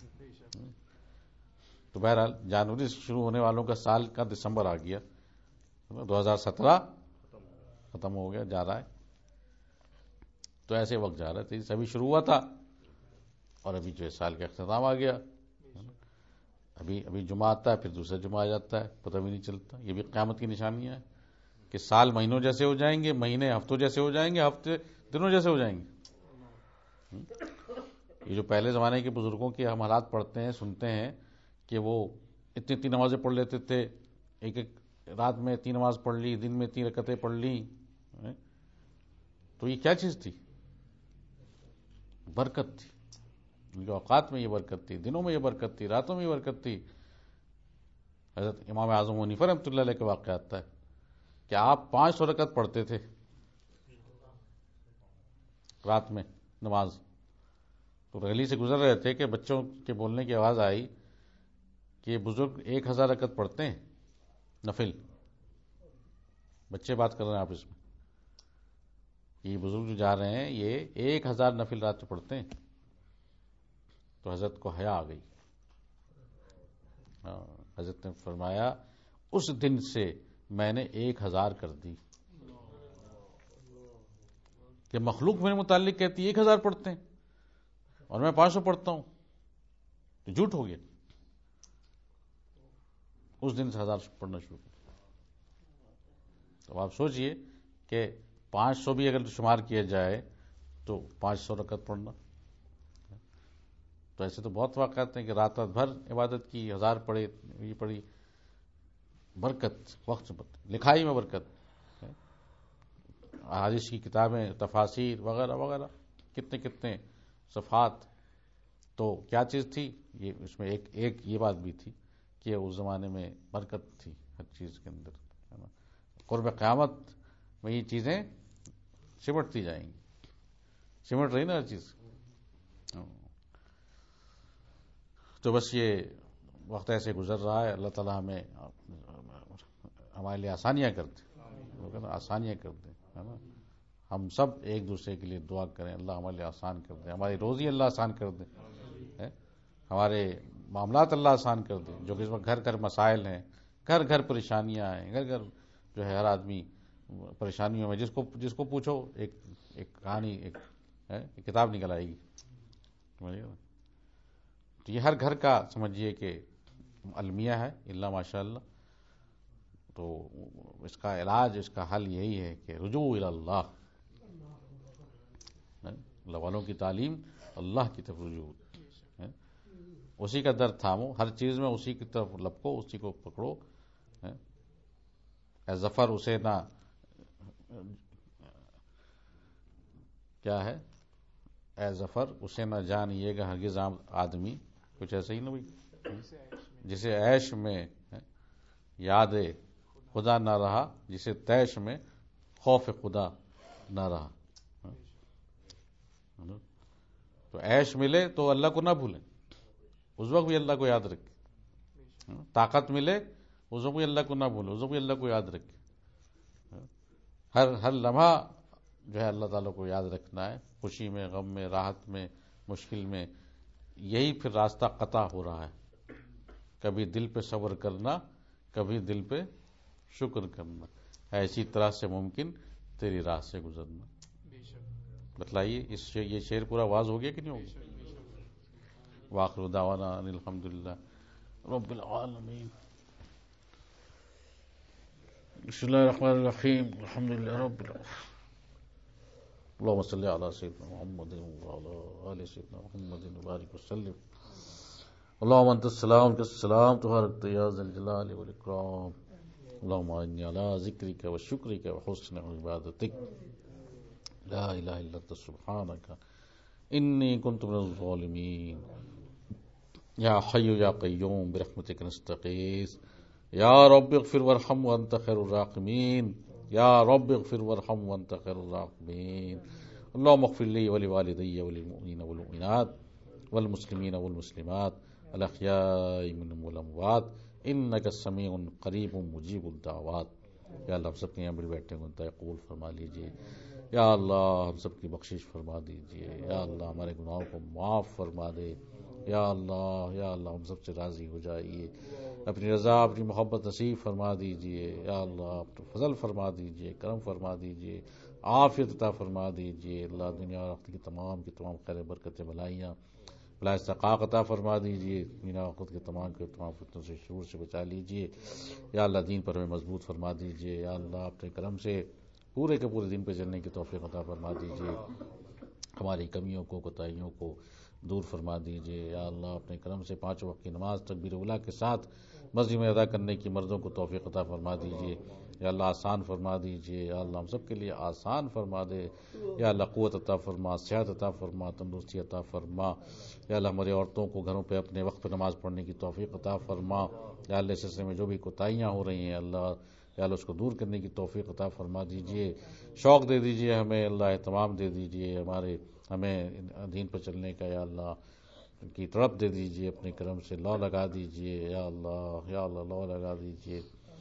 تو بہرحال جنوری سے شروع ہونے والوں کا سال کا دسمبر آ گیا. دو ہزار سترہ ختم ہو گیا، جا رہا ہے. تو ایسے وقت جا رہا تھا، ابھی شروع ہوا تھا اور ابھی جو سال کا اختتام آ گیا. ابھی ابھی جمعہ آتا ہے، پھر دوسرا جمعہ آ جاتا ہے، پتہ بھی نہیں چلتا. یہ بھی قیامت کی نشانیاں ہیں کہ سال مہینوں جیسے ہو جائیں گے، مہینے ہفتوں جیسے ہو جائیں گے، ہفتے دنوں جیسے ہو جائیں گے. یہ جو پہلے زمانے کے بزرگوں کے ہم حالات پڑھتے ہیں، سنتے ہیں کہ وہ اتنی اتنی نمازیں پڑھ لیتے تھے، ایک ایک رات میں تین نماز پڑھ لی، دن میں تین رکعتیں پڑھ لی. تو یہ کیا چیز تھی؟ برکت تھی. ان کے اوقات میں یہ برکت تھی، دنوں میں یہ برکت تھی، راتوں میں یہ برکت تھی. حضرت امام اعظم حنیفہ رحمۃ اللہ علیہ کے واقعہ آتا ہے کہ آپ پانچ سو رکعت پڑھتے تھے رات میں نماز. تو ریلی سے گزر رہے تھے کہ بچوں کے بولنے کی آواز آئی کہ یہ بزرگ ایک ہزار رکعت پڑھتے ہیں نفل. بچے بات کر رہے ہیں آپس میں، یہ بزرگ جو جا رہے ہیں یہ ایک ہزار نفل رات کو پڑھتے ہیں. تو حضرت کو حیا آ گئی. حضرت نے فرمایا اس دن سے میں نے ایک ہزار کر دی. کہ مخلوق میرے متعلق کہتی ہے ایک ہزار پڑھتے ہیں اور میں پانچ سو پڑھتا ہوں، تو جھوٹ ہو گیا. اس دن سے ہزار پڑھنا شروع کیا. تو آپ سوچئے کہ پانچ سو بھی اگر شمار کیا جائے تو پانچ سو رکعت پڑھنا. تو ایسے تو بہت واقعات ہیں کہ رات رات بھر عبادت کی، ہزار پڑھے، یہ پڑھی. برکت، وقت لکھائی میں برکت، حدیث کی کتابیں، تفاسیر وغیرہ وغیرہ، کتنے کتنے صفحات. تو کیا چیز تھی یہ؟ اس میں ایک ایک یہ بات بھی تھی کہ اس زمانے میں برکت تھی ہر چیز کے اندر. قرب قیامت میں یہ چیزیں سمٹتی جائیں گی. سمٹ رہی نا ہر چیز. تو بس یہ وقت ایسے گزر رہا ہے. اللہ تعالیٰ ہمیں ہمارے لیے آسانیاں کرتے، آسانیاں کرتے ہے نا. ہم سب ایک دوسرے کے لیے دعا کریں اللہ ہمارے لیے آسان کر دے، ہماری روزی اللہ آسان کر دے، ہمارے معاملات اللہ آسان کر دے. جو کہ اس وقت گھر گھر مسائل ہیں، گھر گھر پریشانیاں ہیں، گھر گھر جو ہے ہر آدمی پریشانیوں میں، جس کو جس کو پوچھو ایک ایک کہانی، ایک, ایک کتاب نکل آئے گی. تو یہ ہر گھر کا سمجھیے کہ المیہ ہے اللہ ماشاء اللہ. تو اس کا علاج، اس کا حل یہی ہے کہ رجوع الی اللہ، اللہ والوں کی تعلیم، اللہ کی طرف رجوع. اسی کا در تھامو، ہر چیز میں اسی کی طرف لپکو، اسی کو پکڑو. اے ظفر اسے نہ کیا ہے، اے ظفر اسے نہ جانیے گا ہرگز عام آدمی، کچھ ایسا ہی نا بھائی، جسے عیش میں یاد خدا نہ رہا، جسے تیش میں خوف خدا نہ رہا. تو عیش ملے تو اللہ کو نہ بھولیں، اس وقت بھی اللہ کو یاد رکھیں. طاقت ملے اس وقت بھی اللہ کو نہ بھولیں، اس وقت بھی اللہ کو یاد رکھیں. ہر ہر لمحہ جو ہے اللہ تعالیٰ کو یاد رکھنا ہے، خوشی میں، غم میں، راحت میں، مشکل میں. یہی پھر راستہ قطع ہو رہا ہے. کبھی دل پہ صبر کرنا، کبھی دل پہ شکر کرنا، ایسی طرح سے ممکن تیری راہ سے گزرنا. بتلائیے اس یہ شعر پورا واز ہو گیا کہ نہیں ہو گیا؟ وآخر دعوانا ان الحمدللہ رب العالمین. بسم اللہ الرحمن الرحیم، الحمدللہ رب العالمین. اللهم صل على سيدنا محمد وعلى آل سيدنا محمد وبارك وسلم. اللهم انت السلام ومنك السلام تبارك يا ذا الجلال والاكرام. اللهم اعني على ذكرك وشكرك وحسن عبادتك. لا اله الا انت سبحانك اني كنت من الظالمين. يا حي يا قيوم برحمتك نستغيث. يا رب اغفر وارحم وانت خير الراحمين. يا رب اغفر وارحم وانت خير الراحمين. اللهم اغفر لي ولوالدي وللمؤمنين والمؤمنات والمسلمين والمسلمات الاحياء منهم والاموات انك سميع قريب مجيب الدعوات. یا اللہ ہم سب کے یہاں بڑے بیٹھے ہیں انتہا قبول فرما لیجیے. یا اللہ ہم سب کی بخشش فرما دیجیے. یا اللہ ہمارے گناہوں کو معاف فرما دے. یا اللہ یا اللہ ہم سب سے راضی ہو جائیے، اپنی رضا اپنی محبت نصیب فرما دیجیے. یا اللہ اپنا فضل فرما دیجیے، کرم فرما دیجیے، عافیت عطا فرما دیجیے. اللہ دنیا اور آخرت کی تمام کی تمام خیر برکتیں بھلائیاں بلا استحقاق عطا فرما دیجیے. دنیا آخرت کے تمام کے تمام فتنوں سے شرور سے بچا لیجیے. یا اللہ دین پر ہمیں مضبوط فرما دیجیے. یا اللہ اپنے کرم سے پورے کے پورے دن پہ چلنے کی توفیق عطا فرما دیجیے. ہماری کمیوں کو، کوتاہیوں کو دور فرما دیجیے. یا اللہ اپنے کرم سے پانچ وقت کی نماز تکبیر اولیٰ کے ساتھ مسجد میں ادا کرنے کی مردوں کو توفیق عطا فرما دیجیے. یا اللہ آسان فرما دیجیے. یا اللہ ہم سب کے لیے آسان فرما دے. یا اللہ قوت عطا فرما، صحت عطا فرما، تندرستی عطا فرما. یا اللہ ہماری عورتوں کو گھروں پہ اپنے وقت پہ نماز پڑھنے کی توفیق عطا فرما. یا اللہ اس سلسلے میں جو بھی کوتاہیاں ہو رہی ہیں اللہ یا اللہ اس کو دور کرنے کی توفیق عطا فرما دیجیے. شوق دے دیجیے ہمیں اللہ، اہتمام دے دیجیے ہمارے ہمیں دین پر چلنے کا. یا اللہ کی طرف دے دیجیے اپنے کرم سے، لو لگا دیجیے. یا اللہ یا اللہ لو لگا دیجیے.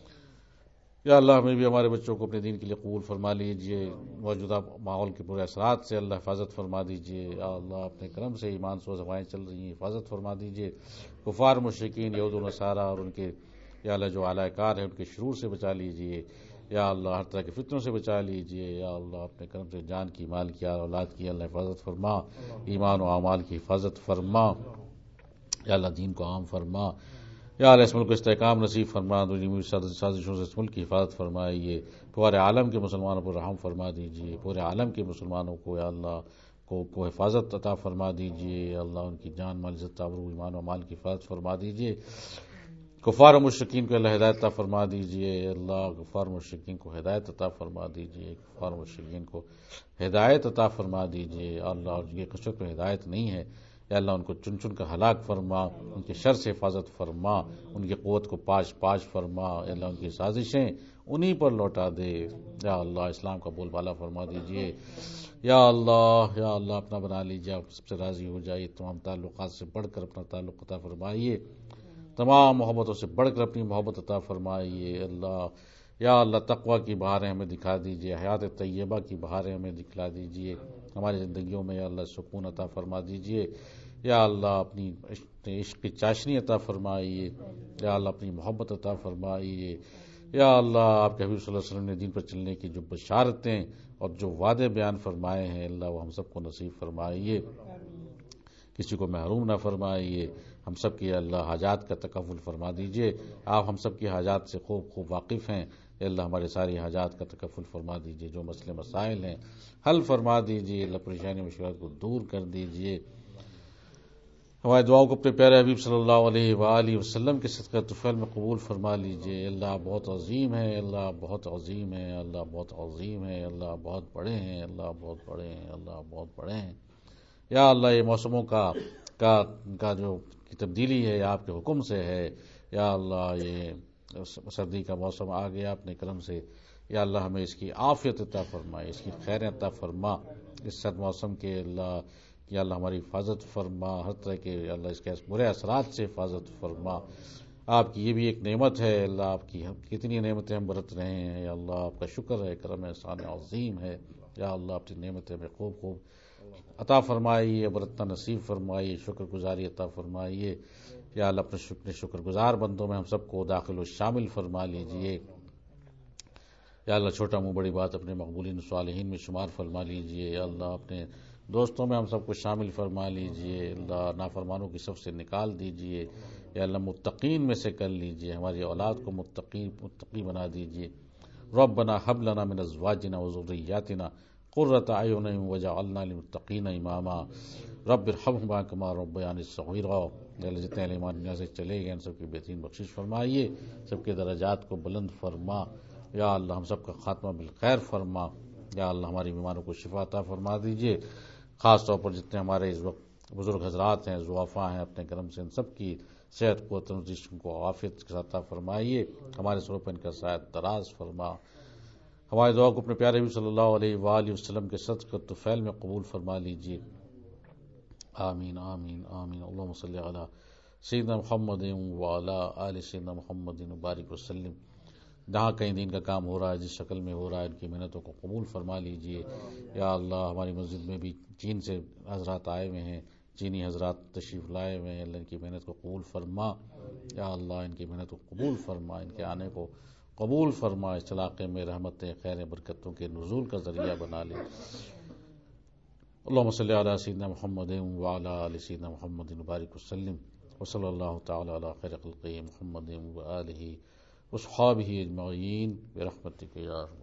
یا اللہ ہمیں بھی ہمارے بچوں کو اپنے دین کے لیے قبول فرما لیجیے. موجودہ ماحول کے برے اثرات سے اللہ حفاظت فرما دیجیے. یا اللہ اپنے کرم سے ایمان سوز ہوائیں چل رہی ہیں، حفاظت فرما دیجیے. کفار مشرکین یہود و نصارہ اور ان کے یا اللہ جو اعلی کار ہیں ان کے شرور سے بچا لیجیے. یا اللہ ہر طرح کے فتنوں سے بچا لیجیے. یا اللہ اپنے کرم سے جان کی، مال کی، اولاد کی اللہ حفاظت فرما. ایمان و اعمال کی حفاظت فرما. یا اللہ دین کو عام فرما. یا اللہ اس ملک کو استحکام نصیب فرما. دنیاوی سازشوں سے اس ملک کی حفاظت فرمائیے. پورے عالم کے مسلمانوں پر رحم فرما دیجیے. پورے عالم کے مسلمانوں کو یا اللہ کو, کو حفاظت عطا فرما دیجیے. یا اللہ ان کی جان، مال، عزت، آبرو، ایمان و مال کی حفاظت فرما دیجیے. کفار و مشرکین کو اللہ ہدایت عطا فرما دیجیے. اللہ کفار و مشرکین کو ہدایت عطا فرما دیجیے. کفار و مشرکین کو ہدایت عطا فرما دیجیے. اللہ یہ قسمت میں ہدایت نہیں ہے یا اللہ ان کو چن چن کر ہلاک فرما. ان کے شر سے حفاظت فرما. ان کی قوت کو پاش پاش فرما. یا اللہ ان کی سازشیں انہی پر لوٹا دے. یا اللہ اسلام کا بول بالا فرما دیجیے. یا اللہ یا اللہ اپنا بنا لیجیے. آپ سب سے راضی ہو جائیے. تمام تعلقات سے بڑھ کر اپنا تعلق عطا فرمائیے. تمام محبتوں سے بڑھ کر اپنی محبت عطا فرمائیے. اللہ یا اللہ تقوی کی بہاریں ہمیں دکھا دیجیے. حیات طیبہ کی بہاریں ہمیں دکھلا دیجیے. ہماری زندگیوں میں یا اللہ سکون عطا فرما دیجیے. یا اللہ اپنی عشق کی چاشنی عطا فرمائیے. یا اللہ اپنی محبت عطا فرمائیے. یا اللہ آپ کے حبیب صلی اللہ علیہ وسلم نے دین پر چلنے کی جو بشارتیں اور جو وعدے بیان فرمائے ہیں اللہ وہ ہم سب کو نصیب فرمائیے. کسی کو محروم نہ فرمائیے. ہم سب کی اللہ حاجات کا تکفل فرما دیجیے. آپ ہم سب کی حاجات سے خوب خوب واقف ہیں. اللہ ہمارے ساری حاجات کا تکفل فرما دیجیے. جو مسئلے مسائل ہیں حل فرما دیجیے. اللہ پریشانی مشکلات کو دور کر دیجیے. ہماری دعاؤں کو اپنے پیارے حبیب صلی اللہ علیہ وآلہ وسلم کے صدقہ طفیل میں قبول فرما لیجیے. اللہ بہت عظیم ہے. اللہ بہت عظیم ہے. اللہ بہت عظیم ہے. اللہ بہت بڑے ہیں. اللہ بہت بڑے ہیں. اللہ بہت بڑے ہیں. یا اللہ یہ موسموں کا کا کا جو تبدیلی ہے آپ کے حکم سے ہے. یا اللہ یہ سردی کا موسم آ گیا اپنے کرم سے. یا اللہ ہمیں اس کی عافیت عطا فرمائے، اس کی خیر عطا فرما. اس سرد موسم کے اللہ یا اللہ ہماری حفاظت فرما. ہر طرح کے اللہ اس کے برے اثرات سے حفاظت فرما. آپ کی یہ بھی ایک نعمت ہے. اللہ آپ کی کتنی نعمتیں ہم برت رہے ہیں. یا اللہ آپ کا شکر ہے، کرم احسان عظیم ہے. یا اللہ آپ کی نعمتیں میں خوب خوب عطا فرمائیے، برتنا نصیب فرمائیے، شکر گزاری عطا فرمائیے. یا اللہ اپنے شکر شکر گزار بندوں میں ہم سب کو داخل و شامل فرما لیجئے. یا اللہ چھوٹا منہ بڑی بات اپنے مقبولین صالحین میں شمار فرما لیجئے. یا اللہ اپنے دوستوں میں ہم سب کو شامل فرما لیجئے. اللہ نافرمانوں کی صف سے نکال دیجئے. یا اللہ متقین میں سے کر لیجئے. ہماری اولاد کو متقی متقی بنا دیجئے. ربنا هب لنا من ازواجنا وذرياتنا قرۃ اعین واجعلنا للمتقین اماما. رب ارحمهما كما ربياني صغيرا. جتنے ایمان دنیا سے چلے گئے ان سب کی بہترین بخشش فرمائیے، سب کے درجات کو بلند فرما. یا اللہ ہم سب کا خاتمہ بالخیر فرما. یا اللہ ہماری بیماروں کو شفا عطا فرما دیجیے. خاص طور پر جتنے ہمارے اس وقت بزرگ حضرات ہیں، ضعفاء ہیں، اپنے کرم سے ان سب کی صحت کو تندرستی کو عافیت کے ساتھ عطا فرمائیے. ہمارے سروں پر ان کا سایہ دراز فرما. ہماری دعا کو اپنے پیارے نبی صلی اللہ علیہ وآلہ وسلم کے صدقہ طفیل میں قبول فرما لیجیے. آمین آمین آمین. اللہم صلی علی سیدنا محمد وعلی آل سیدنا محمد وبارک وسلم. جہاں کہیں دین کا کام ہو رہا ہے، جس شکل میں ہو رہا ہے، ان کی محنتوں کو قبول فرما لیجیے. یا اللہ ہماری مسجد میں بھی چین سے حضرات آئے ہوئے ہیں، چینی حضرات تشریف لائے ہوئے ہیں. اللہ ان کی محنت کو قبول فرما. یا اللہ ان کی محنت کو قبول فرما، ان کے آنے کو قبول فرما. اس علاقے میں رحمتیں، خیر، برکتوں کے نزول کا ذریعہ بنا لے. اللہم صلی علی سیدنا محمد وعلی آل سیدنا محمد وبارک وسلم. وصلی اللہ تعالی علی خیر خلقہ محمد وآلہ وصحابہ اجمعین برحمتک یا